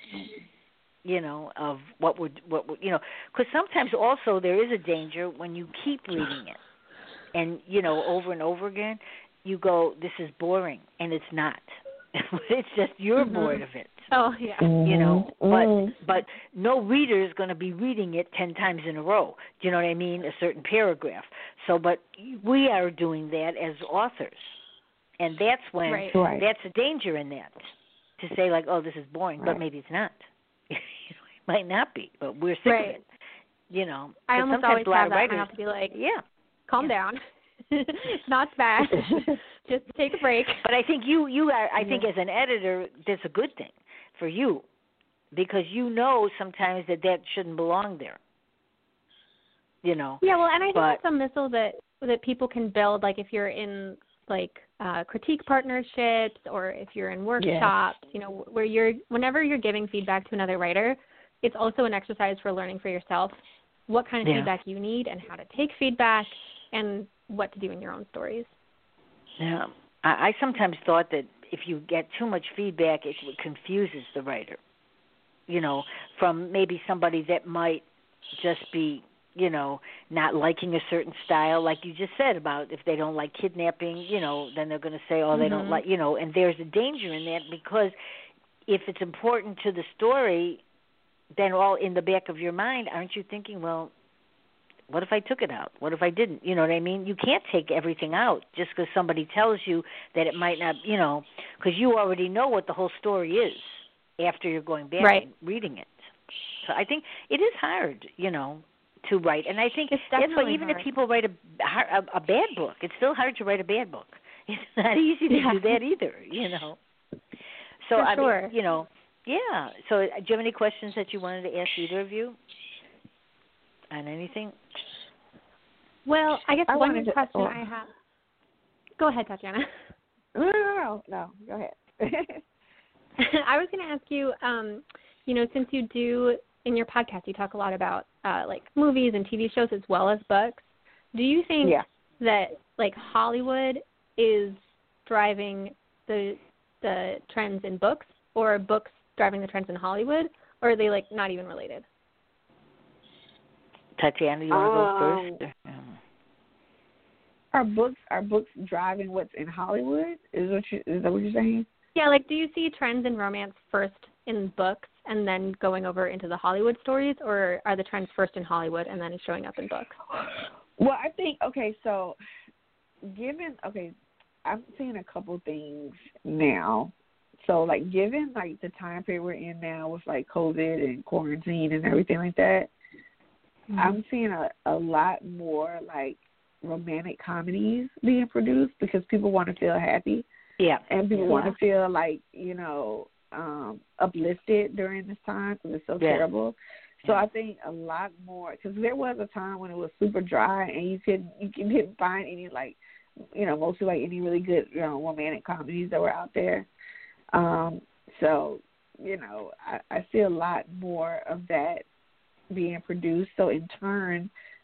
you know, of what would, what would, you know. Because sometimes also there is a danger when you keep reading it and, you know, over and over again, you go, this is boring, and it's not. It's just you're Mm-hmm. bored of it. Oh, yeah. You know, Mm-hmm. but but no reader is going to be reading it ten times in a row. Do you know what I mean? A certain paragraph. So, but we are doing that as authors, and that's when Right. Right. that's a danger in that to say like, oh, this is boring, Right. but maybe it's not. You know, it might not be, but we're sick Right. of it. You know, I 'cause almost sometimes always a lot have of that. I writers, have to be like, yeah. calm Yeah. down. It's not bad. Just take a break. But I think you, you are, I Yeah. think as an editor, that's a good thing for you because you know sometimes that that shouldn't belong there. You know. Yeah, well, and I think but, that's a missile that that people can build. Like if you're in like uh, critique partnerships or if you're in workshops, yes. you know, where you're whenever you're giving feedback to another writer, it's also an exercise for learning for yourself what kind of yeah. feedback you need and how to take feedback and what to do in your own stories. Yeah, I, I sometimes thought that if you get too much feedback, it confuses the writer. You know, from maybe somebody that might just be, you know, not liking a certain style, like you just said about if they don't like kidnapping, you know, then they're going to say, oh, they mm-hmm. don't like, you know, and there's a danger in that because if it's important to the story, then all in the back of your mind, aren't you thinking, well, what if I took it out? What if I didn't? You know what I mean? You can't take everything out just because somebody tells you that it might not, you know, because you already know what the whole story is after you're going back right. and reading it. So I think it is hard, you know, to write. And I think it's that's why even hard. if people write a, a, a bad book, it's still hard to write a bad book. It's not easy to yeah. do that either, you know. So, For I sure. mean, you know, yeah. So do you have any questions that you wanted to ask either of you on anything? Well, I guess I one wanted to, question oh. I have. Go ahead, Tatiana. No, no, no, no. Go ahead. I was going to ask you, um, you know, since you do in your podcast, you talk a lot about uh, like movies and T V shows as well as books. Do you think yeah. that like Hollywood is driving the the trends in books, or are books driving the trends in Hollywood, or are they like not even related? Tatiana, you want to um, go first? Um, Are books are books driving what's in Hollywood? Is what you is that what you're saying? Yeah, like do you see trends in romance first in books and then going over into the Hollywood stories, or are the trends first in Hollywood and then showing up in books? Well, I think okay, so given okay, I'm seeing a couple things now. So like given like the time period we're in now with like COVID and quarantine and everything like that, mm-hmm. I'm seeing a, a lot more like romantic comedies being produced because people want to feel happy. Yeah. And people yeah. want to feel like, you know, um, uplifted during this time because it's so yeah. terrible. So I think a lot more, because there was a time when it was super dry and you couldn't, you didn't find any like, you know, mostly like any really good, you know, romantic comedies that were out there. Um, so, you know, I, I see a lot more of that being produced. So in turn,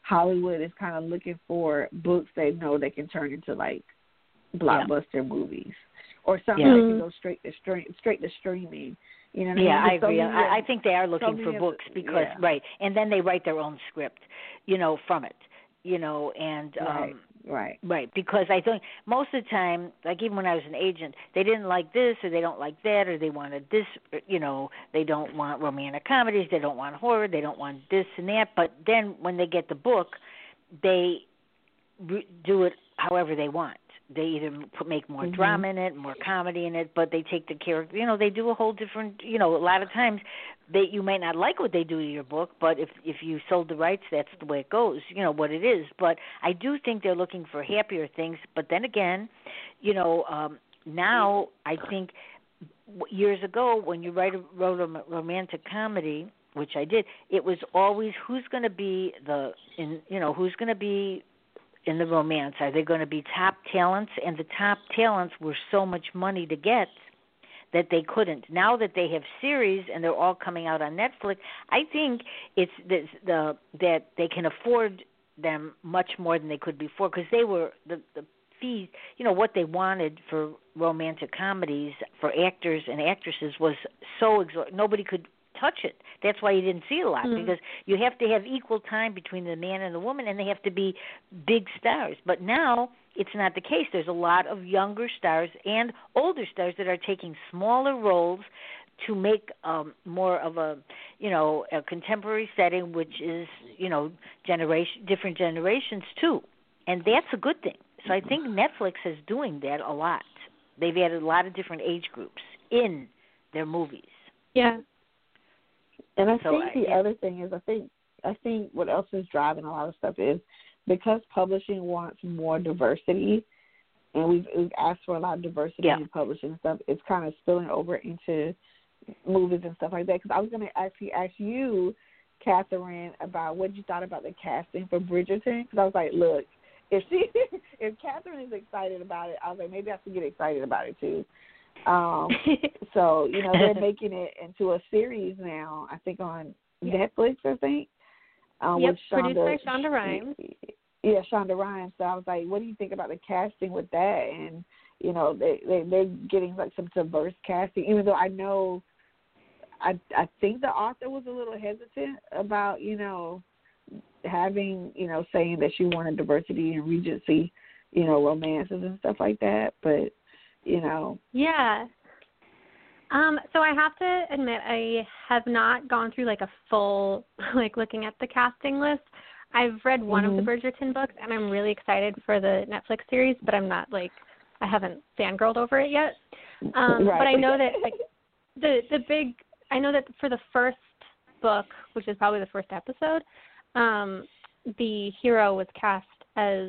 Hollywood is kind of looking for books they know they can turn into like blockbuster yeah. movies, or something yeah. that can go straight to stream, straight to streaming. You know what yeah, I mean? I agree. So I, I think they are looking so for books because yeah. right, and then they write their own script, you know, from it, you know, and right, um, right, right. Because I think most of the time, like even when I was an agent, they didn't like this or they don't like that or they wanted this, or, you know, they don't want romantic comedies, they don't want horror, they don't want this and that. But then when they get the book, they re- do it however they want. They either put, make more mm-hmm. drama in it, more comedy in it, but they take the character. You know, they do a whole different. You know, a lot of times, they you may not like what they do to your book, but if if you sold the rights, that's the way it goes. You know what it is. But I do think they're looking for happier things. But then again, you know, um, now I think years ago when you write a, wrote a romantic comedy, which I did, it was always who's going to be the in you know who's going to be in the romance. Are they going to be top talents? And the top talents were so much money to get that they couldn't. Now that they have series and they're all coming out on Netflix, I think it's the, the that they can afford them much more than they could before because they were the, the fees, you know, what they wanted for romantic comedies for actors and actresses was so exor- nobody could touch it. That's why you didn't see a lot mm-hmm. because you have to have equal time between the man and the woman, and they have to be big stars. But now it's not the case. There's a lot of younger stars and older stars that are taking smaller roles to make um, more of a, you know, a contemporary setting, which is, you know, generation different generations too, and that's a good thing. So I think Netflix is doing that a lot. They've added a lot of different age groups in their movies. Yeah. And I So think I, the yeah. other thing is, I think I think what else is driving a lot of stuff is because publishing wants more diversity, and we've, we've asked for a lot of diversity yeah. in publishing and stuff. It's kind of spilling over into movies and stuff like that. Because I was going to actually ask you, Catherine, about what you thought about the casting for Bridgerton. Because I was like, look, if she, if Catherine is excited about it, I was like, maybe I should get excited about it too. Um, so, you know, they're making it into a series now, I think on yeah. Netflix, I think. Um, yep, with Shonda, produced by Shonda Rhimes. Yeah, Shonda Rhimes. So I was like, what do you think about the casting with that? And, you know, they, they, they're getting like some diverse casting, even though I know, I, I think the author was a little hesitant about, you know, having, you know, saying that she wanted diversity in Regency, you know, romances and stuff like that. But, you know. Yeah. Um, so I have to admit I have not gone through like a full, like looking at the casting list. I've read one mm-hmm. of the Bridgerton books and I'm really excited for the Netflix series, but I'm not like, I haven't fangirled over it yet. Um, right. But I know that like the, the big, I know that for the first book, which is probably the first episode, um, the hero was cast as,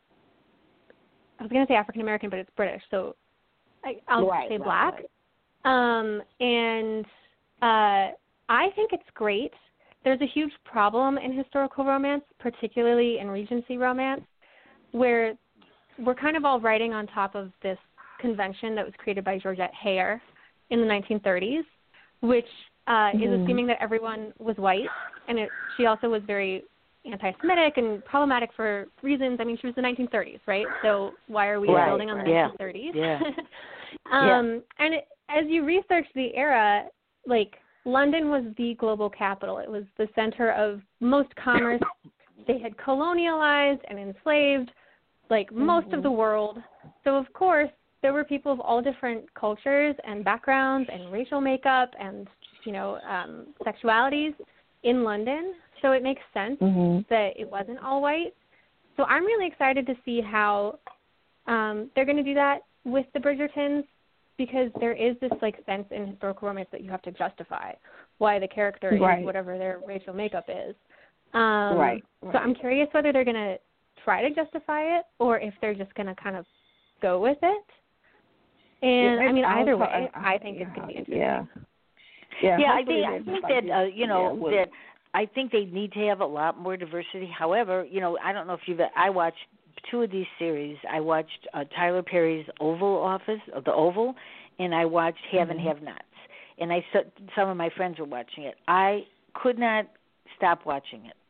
I was going to say African American, but it's British, so I, I'll right, say right, black. Right. Um, and uh, I think it's great. There's a huge problem in historical romance, particularly in Regency romance, where we're kind of all riding on top of this convention that was created by Georgette Heyer in the nineteen thirties, which uh, mm-hmm. is assuming that everyone was white, and it, she also was very anti-Semitic and problematic for reasons. I mean, she was the nineteen thirties, right? So why are we right, building on the yeah. nineteen thirties? Yeah. um, yeah. And it, as you research the era, like London was the global capital. It was the center of most commerce. They had colonialized and enslaved like mm-hmm. most of the world. So of course there were people of all different cultures and backgrounds and racial makeup and, you know, um, sexualities in London. So it makes sense mm-hmm. that it wasn't all white. So I'm really excited to see how um, they're going to do that with the Bridgertons, because there is this like sense in historical romance that you have to justify why the character right. is whatever their racial makeup is. Um, right, right. So I'm curious whether they're going to try to justify it or if they're just going to kind of go with it. And yeah, I mean, I either was, way, I, I think yeah, it's going to be interesting. Yeah, yeah. yeah I think I think that uh, you know yeah, well, that I think they need to have a lot more diversity. However, you know, I don't know if you've I watched two of these series. I watched uh, Tyler Perry's Oval Office, uh, the Oval, and I watched Have mm-hmm. and Have Nots. And I saw, some of my friends were watching it. I could not stop watching it. I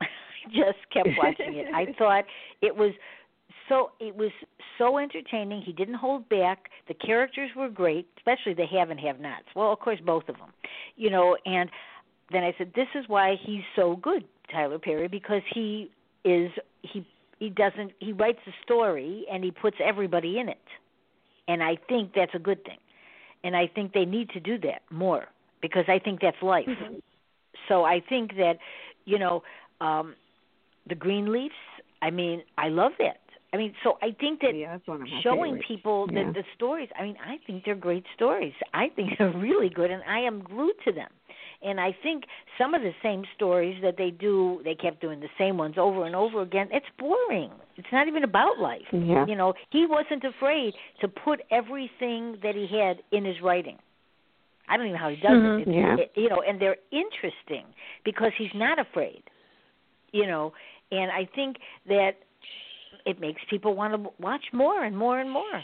just kept watching it. I thought it was so it was so entertaining. He didn't hold back. The characters were great, especially the have and have nots. Well, of course, both of them, you know. And then I said, this is why he's so good, Tyler Perry, because he is he he doesn't he writes a story and he puts everybody in it, and I think that's a good thing, and I think they need to do that more because I think that's life. Mm-hmm. So I think that, you know, um, the Greenleafs. I mean, I love that. I mean, so I think that yeah, that's one of my showing favorites. people yeah. the, the stories, I mean, I think they're great stories. I think they're really good, and I am glued to them. And I think some of the same stories that they do, they kept doing the same ones over and over again. It's boring. It's not even about life. Yeah. You know, he wasn't afraid to put everything that he had in his writing. I don't even know how he does mm-hmm. it. It's, yeah. it. You know, and they're interesting because he's not afraid. You know, and I think that it makes people want to watch more and more and more,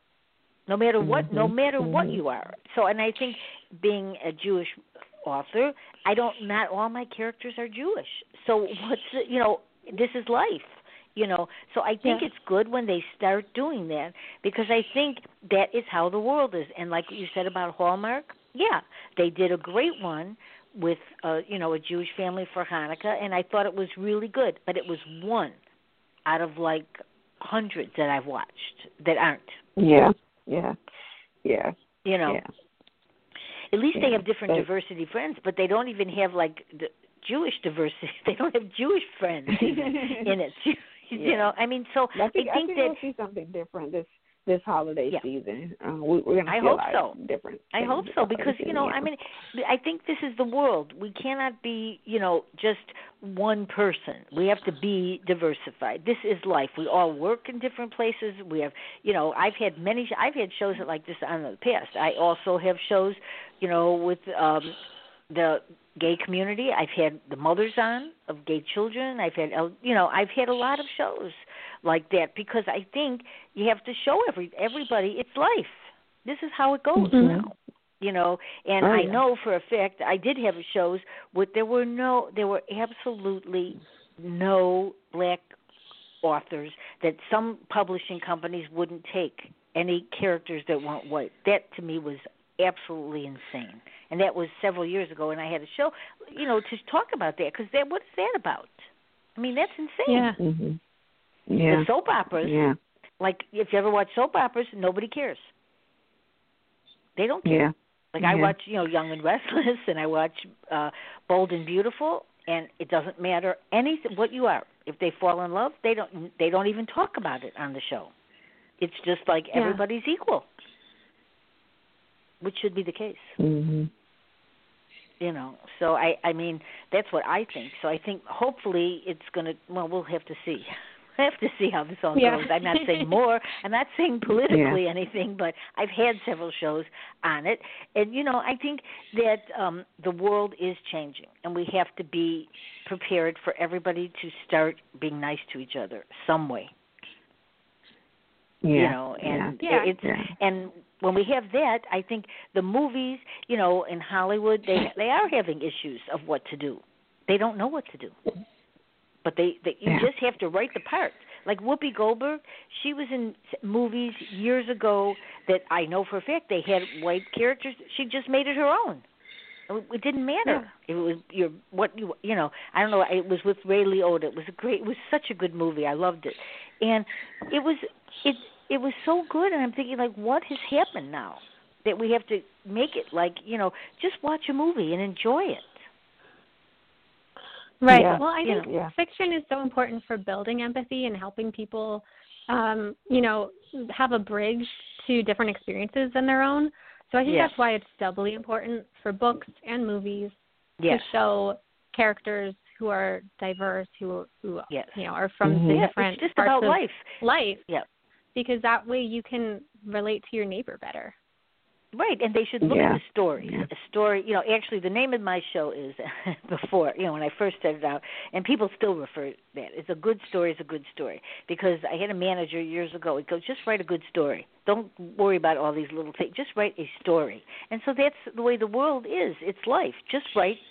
no matter what, mm-hmm. no matter mm-hmm. what you are. So, and I think being a Jewish author, I don't. Not all my characters are Jewish. So, what's the, you know, this is life. You know, so I think yeah. it's good when they start doing that because I think that is how the world is. And like you said about Hallmark, yeah, they did a great one with, uh, you know, a Jewish family for Hanukkah, and I thought it was really good. But it was one out of like hundreds that I've watched that aren't. Yeah, yeah, yeah. You know, yeah. at least yeah. they have different but, diversity friends, but they don't even have like the Jewish diversity. They don't have Jewish friends even in it. You yeah. know, I mean, so I think, I think I think that we'll see something different this this holiday yeah. season. Uh, we, we're going to I see hope a lot so. of different. I hope so because you know, yeah. I mean, I think this is the world. We cannot be, you know, just one person. We have to be diversified. This is life. We all work in different places. We have, you know, I've had many. I've had shows like this on the past. I also have shows, you know, with um, the gay community. I've had the mothers on of gay children. I've had, you know, I've had a lot of shows like that because I think you have to show every everybody it's life. This is how it goes mm-hmm. now, you know. And oh, I yeah. know for a fact I did have shows with there were no, there were absolutely no black authors that some publishing companies wouldn't take any characters that weren't white. That to me was absolutely insane. And that was several years ago, and I had a show, you know, to talk about that because that what is that about? I mean, that's insane. Yeah. Mm-hmm. Yeah. The soap operas, yeah. like if you ever watch soap operas, nobody cares. They don't care. Yeah. Like yeah. I watch, you know, Young and Restless, and I watch uh, Bold and Beautiful, and it doesn't matter anything what you are. If they fall in love, they don't. They don't even talk about it on the show. It's just like yeah. everybody's equal, which should be the case. Mm-hmm. You know, so I, I mean, that's what I think. So I think hopefully it's going to, well, we'll have to see. I have to see how this all yeah. goes. I'm not saying more. I'm not saying politically yeah. anything, but I've had several shows on it. And, you know, I think that um, the world is changing, and we have to be prepared for everybody to start being nice to each other some way. Yeah. You know, and yeah. it's yeah. and when we have that, I think the movies, you know, in Hollywood, they they are having issues of what to do. They don't know what to do, but they, they you yeah. just have to write the parts. Like Whoopi Goldberg, she was in movies years ago that I know for a fact they had white characters. She just made it her own. It didn't matter. Yeah. It was your what you you know. I don't know. It was with Ray Liotta. It was a great. It was such a good movie. I loved it, and it was it. It was so good, and I'm thinking, like, what has happened now that we have to make it like, you know, just watch a movie and enjoy it. Right. Yeah. Well, I think yeah. fiction is so important for building empathy and helping people, um, you know, have a bridge to different experiences than their own. So I think yes. that's why it's doubly important for books and movies yes. to show characters who are diverse, who, who yes. you know, are from mm-hmm. the yeah, different it's just parts about of life. life. Yeah. Because that way you can relate to your neighbor better. Right, and they should look yeah. at the stories. Yeah. A story, you know, actually the name of my show is, before, you know, when I first started out, and people still refer to that. It's a good story is a good story. Because I had a manager years ago, he goes, just write a good story. Don't worry about all these little things. Just write a story. And so that's the way the world is. It's life. Just write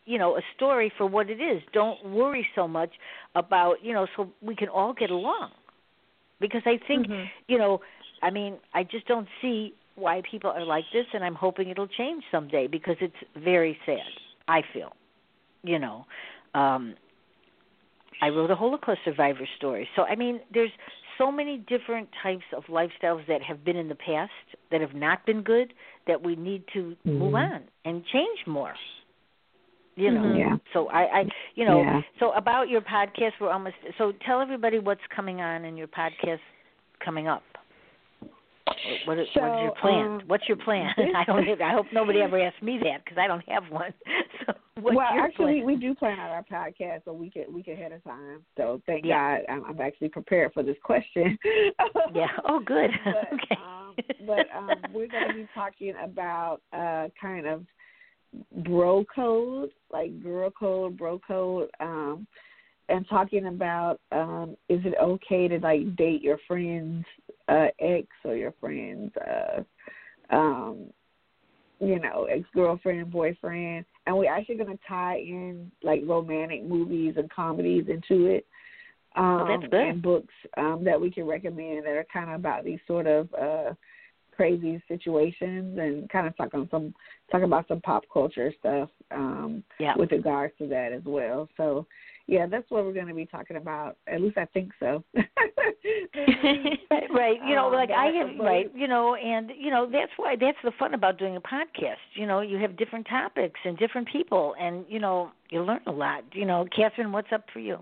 you know, a story for what it is. Don't worry so much about, you know, so we can all get along. Because I think, mm-hmm. you know, I mean, I just don't see why people are like this, and I'm hoping it'll change someday because it's very sad, I feel, you know. Um, I wrote a Holocaust survivor story. So, I mean, there's so many different types of lifestyles that have been in the past that have not been good that we need to mm-hmm. move on and change more. You know, yeah. so I, I, you know, yeah. so about your podcast, we're almost, so tell everybody what's coming on in your podcast coming up. What is, so, what is your plan? Um, what's your plan? I don't. I hope nobody ever asks me that because I don't have one. So what's well, your actually, plan? we do plan out our podcast a week a week ahead of time. So thank yeah. God I'm, I'm actually prepared for this question. yeah. Oh, good. but, okay. Um, but um, we're going to be talking about uh, kind of bro code, like girl code, bro code, um, and talking about um, is it okay to like date your friend's uh, ex or your friend's, uh, um, you know, ex-girlfriend, boyfriend, and we're actually going to tie in like romantic movies and comedies into it. Um, oh, that's good. And books um, that we can recommend that are kind of about these sort of uh, crazy situations, and kind of talk on some talk about some pop culture stuff um, yeah. with regards to that as well. So, yeah, that's what we're going to be talking about. At least I think so. right, right. You know, um, like but, I have, but, right. You know, and you know that's why that's the fun about doing a podcast. You know, you have different topics and different people, and you know you learn a lot. You know, Catherine, what's up for you?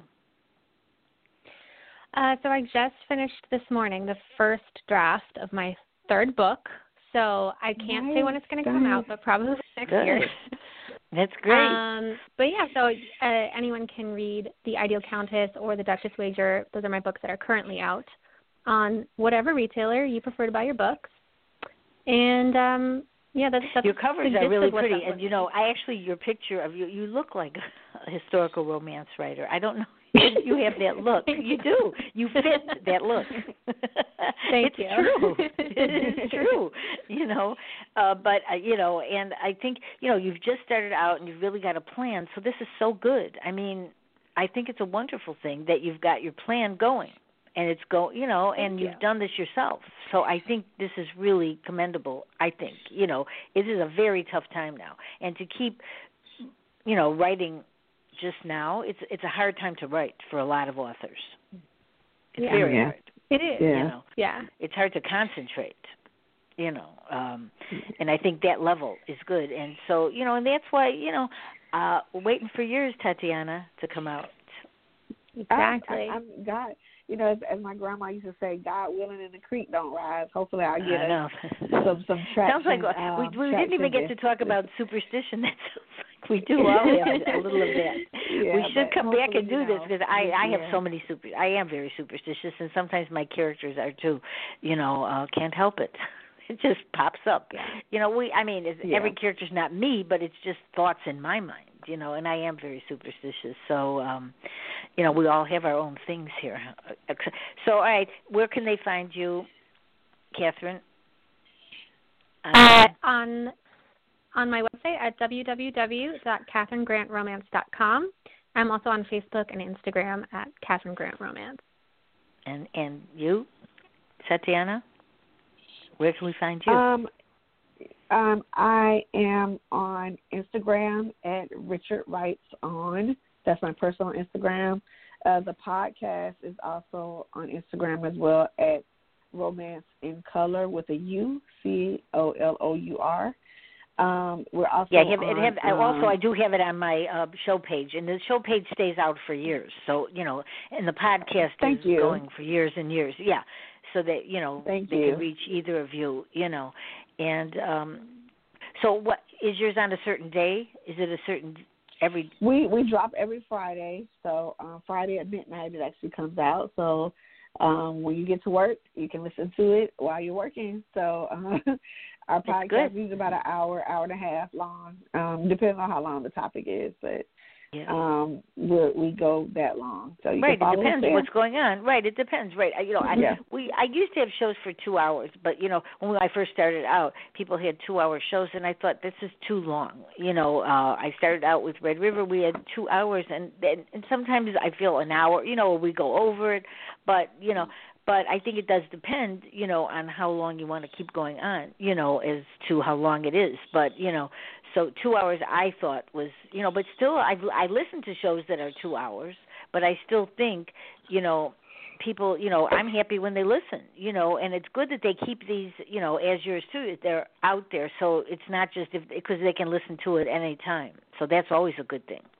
Uh, so I just finished this morning the first draft of my third book. So I can't nice. say when it's going to come out, but probably next Good. year. That's great. Um, but yeah, so uh, anyone can read The Ideal Countess or The Duchess Wager. Those are my books that are currently out on whatever retailer you prefer to buy your books. And um, yeah, that's, that's your covers the are really of what's pretty. up. And you know, I actually your picture of you, you look like a historical romance writer. I don't know. You have that look. You do. You fit that look. Thank it's you. true. It is true. You know, uh, but uh, you know, and I think you know you've just started out and you've really got a plan. So this is so good. I mean, I think it's a wonderful thing that you've got your plan going, and it's go. You know, Thank and you. you've done this yourself. So I think this is really commendable. I think you know it is a very tough time now, and to keep, you know, writing. Just now, it's it's a hard time to write for a lot of authors. It's yeah. very yeah. hard. It is. Yeah. You know, yeah. It's hard to concentrate. You know, um, and I think that level is good. And so, you know, and that's why you know, uh, waiting for yours, Tatiana, to come out. Exactly. I, I, I'm God. You know, as, as my grandma used to say, God willing and the creek don't rise. Hopefully I'll get I know. a, some, some traction. Sounds like um, we, we didn't even get there. to talk about superstition. That sounds like we do all have a little of that. Yeah, we should come back and do you know, this because I, I have yeah. so many super. I am very superstitious, and sometimes my characters are too. You know, uh, can't help it. It just pops up. Yeah. You know, we. I mean, it's, yeah. every character's not me, but it's just thoughts in my mind. You know, and I am very superstitious. So, um, you know, we all have our own things here. So, all right, where can they find you, Catherine? Um, Uh, on on my website at w w w dot catherine grant romance dot com. I'm also on Facebook and Instagram at Catherine Grant Romance. And and you, Tatiana, where can we find you? Um, um, I am on Instagram at Richard Writes On. That's my personal Instagram. Uh, the podcast is also on Instagram as well at Romance in Color with a U, C O L O U R. Um, we're also yeah, have, on, it have, I also um, I do have it on my uh, show page, and the show page stays out for years. So you know, and the podcast Thank is you. going for years and years. Yeah, so that you know Thank they you. can reach either of you. You know, and um, so what is yours on a certain day? Is it a certain every? We we drop every Friday, so uh, Friday at midnight it actually comes out. So um, when you get to work, you can listen to it while you're working. So uh, our That's podcast good. is about an hour, hour and a half long, um, depending on how long the topic is. But Yeah. um, we we go that long. So you right, can it follow depends us there. what's going on. Right, it depends. Right, I, you know, I, Yeah. we I used to have shows for two hours, but you know, when I first started out, people had two-hour shows, and I thought this is too long. You know, uh, I started out with Red River, we had two hours, and and, and sometimes I feel an hour. You know, we go over it, but you know. But I think it does depend, you know, on how long you want to keep going on, you know, as to how long it is. But, you know, so two hours I thought was, you know, but still I I listen to shows that are two hours, but I still think, you know, people, you know, I'm happy when they listen, you know, and it's good that they keep these, you know, as yours too, they're out there. So it's not just if, because they can listen to it any time. So that's always a good thing.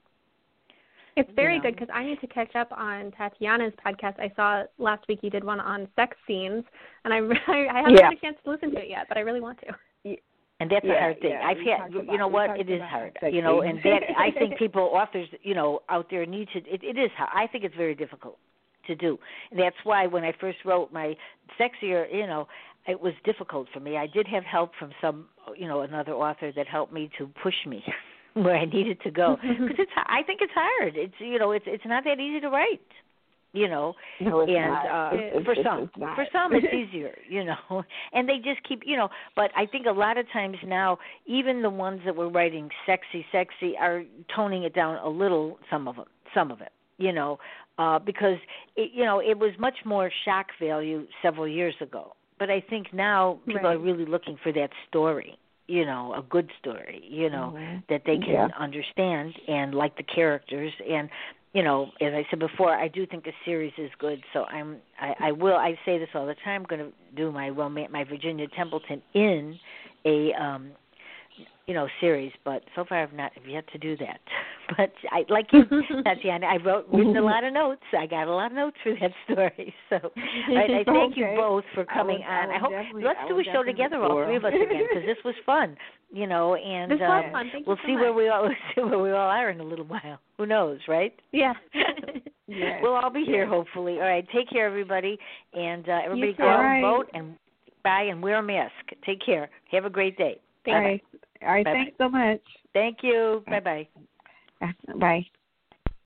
It's very you know. good because I need to catch up on Tatiana's podcast. I saw last week you did one on sex scenes, and I I haven't Yeah. had a chance to listen to it yet, but I really want to. And that's yeah, a hard thing. yeah, I've had, you know what, it is hard, you know, and that I think people, authors, you know, out there need to, it, it is hard. I think it's very difficult to do. And that's why when I first wrote my sexier, you know, it was difficult for me. I did have help from some, you know, another author that helped me to push me where I needed to go. Because it's, I think it's hard. It's, you know, it's it's not that easy to write. You know, no, it's and not. uh, It's, for it's, some, it's not. for some it's easier, you know, and they just keep, you know. But I think a lot of times now, even the ones that were writing sexy, sexy, are toning it down a little. Some of them, some of it, you know, uh, because it, you know, it was much more shock value several years ago. But I think now people Right. are really looking for that story. You know, a good story, you know, mm-hmm. that they can yeah. understand and like the characters. And, you know, as I said before, I do think a series is good. So I'm, I, I will, I say this all the time, I'm going to do my romance, my Virginia Templeton in a, um, you know, series. But so far I've not have yet to do that. But I, like you, Tatiana, I wrote, written a lot of notes. I got a lot of notes for that story. So, all right, I thank okay. you both for coming I would, on. I, I hope let's do a show together, all three of us again, because this was fun. You know, and This uh, was fun. Thank we'll you so see much. where we all we'll see where we all are in a little while. Who knows, right? Yeah. Yes. We'll all be here yes. hopefully. All right, take care, everybody, and uh, everybody too. go out All right. and vote and buy and wear a mask. Take care. Have a great day. All right. All right. Bye-bye. Thanks so much. Thank you. Bye bye. Bye.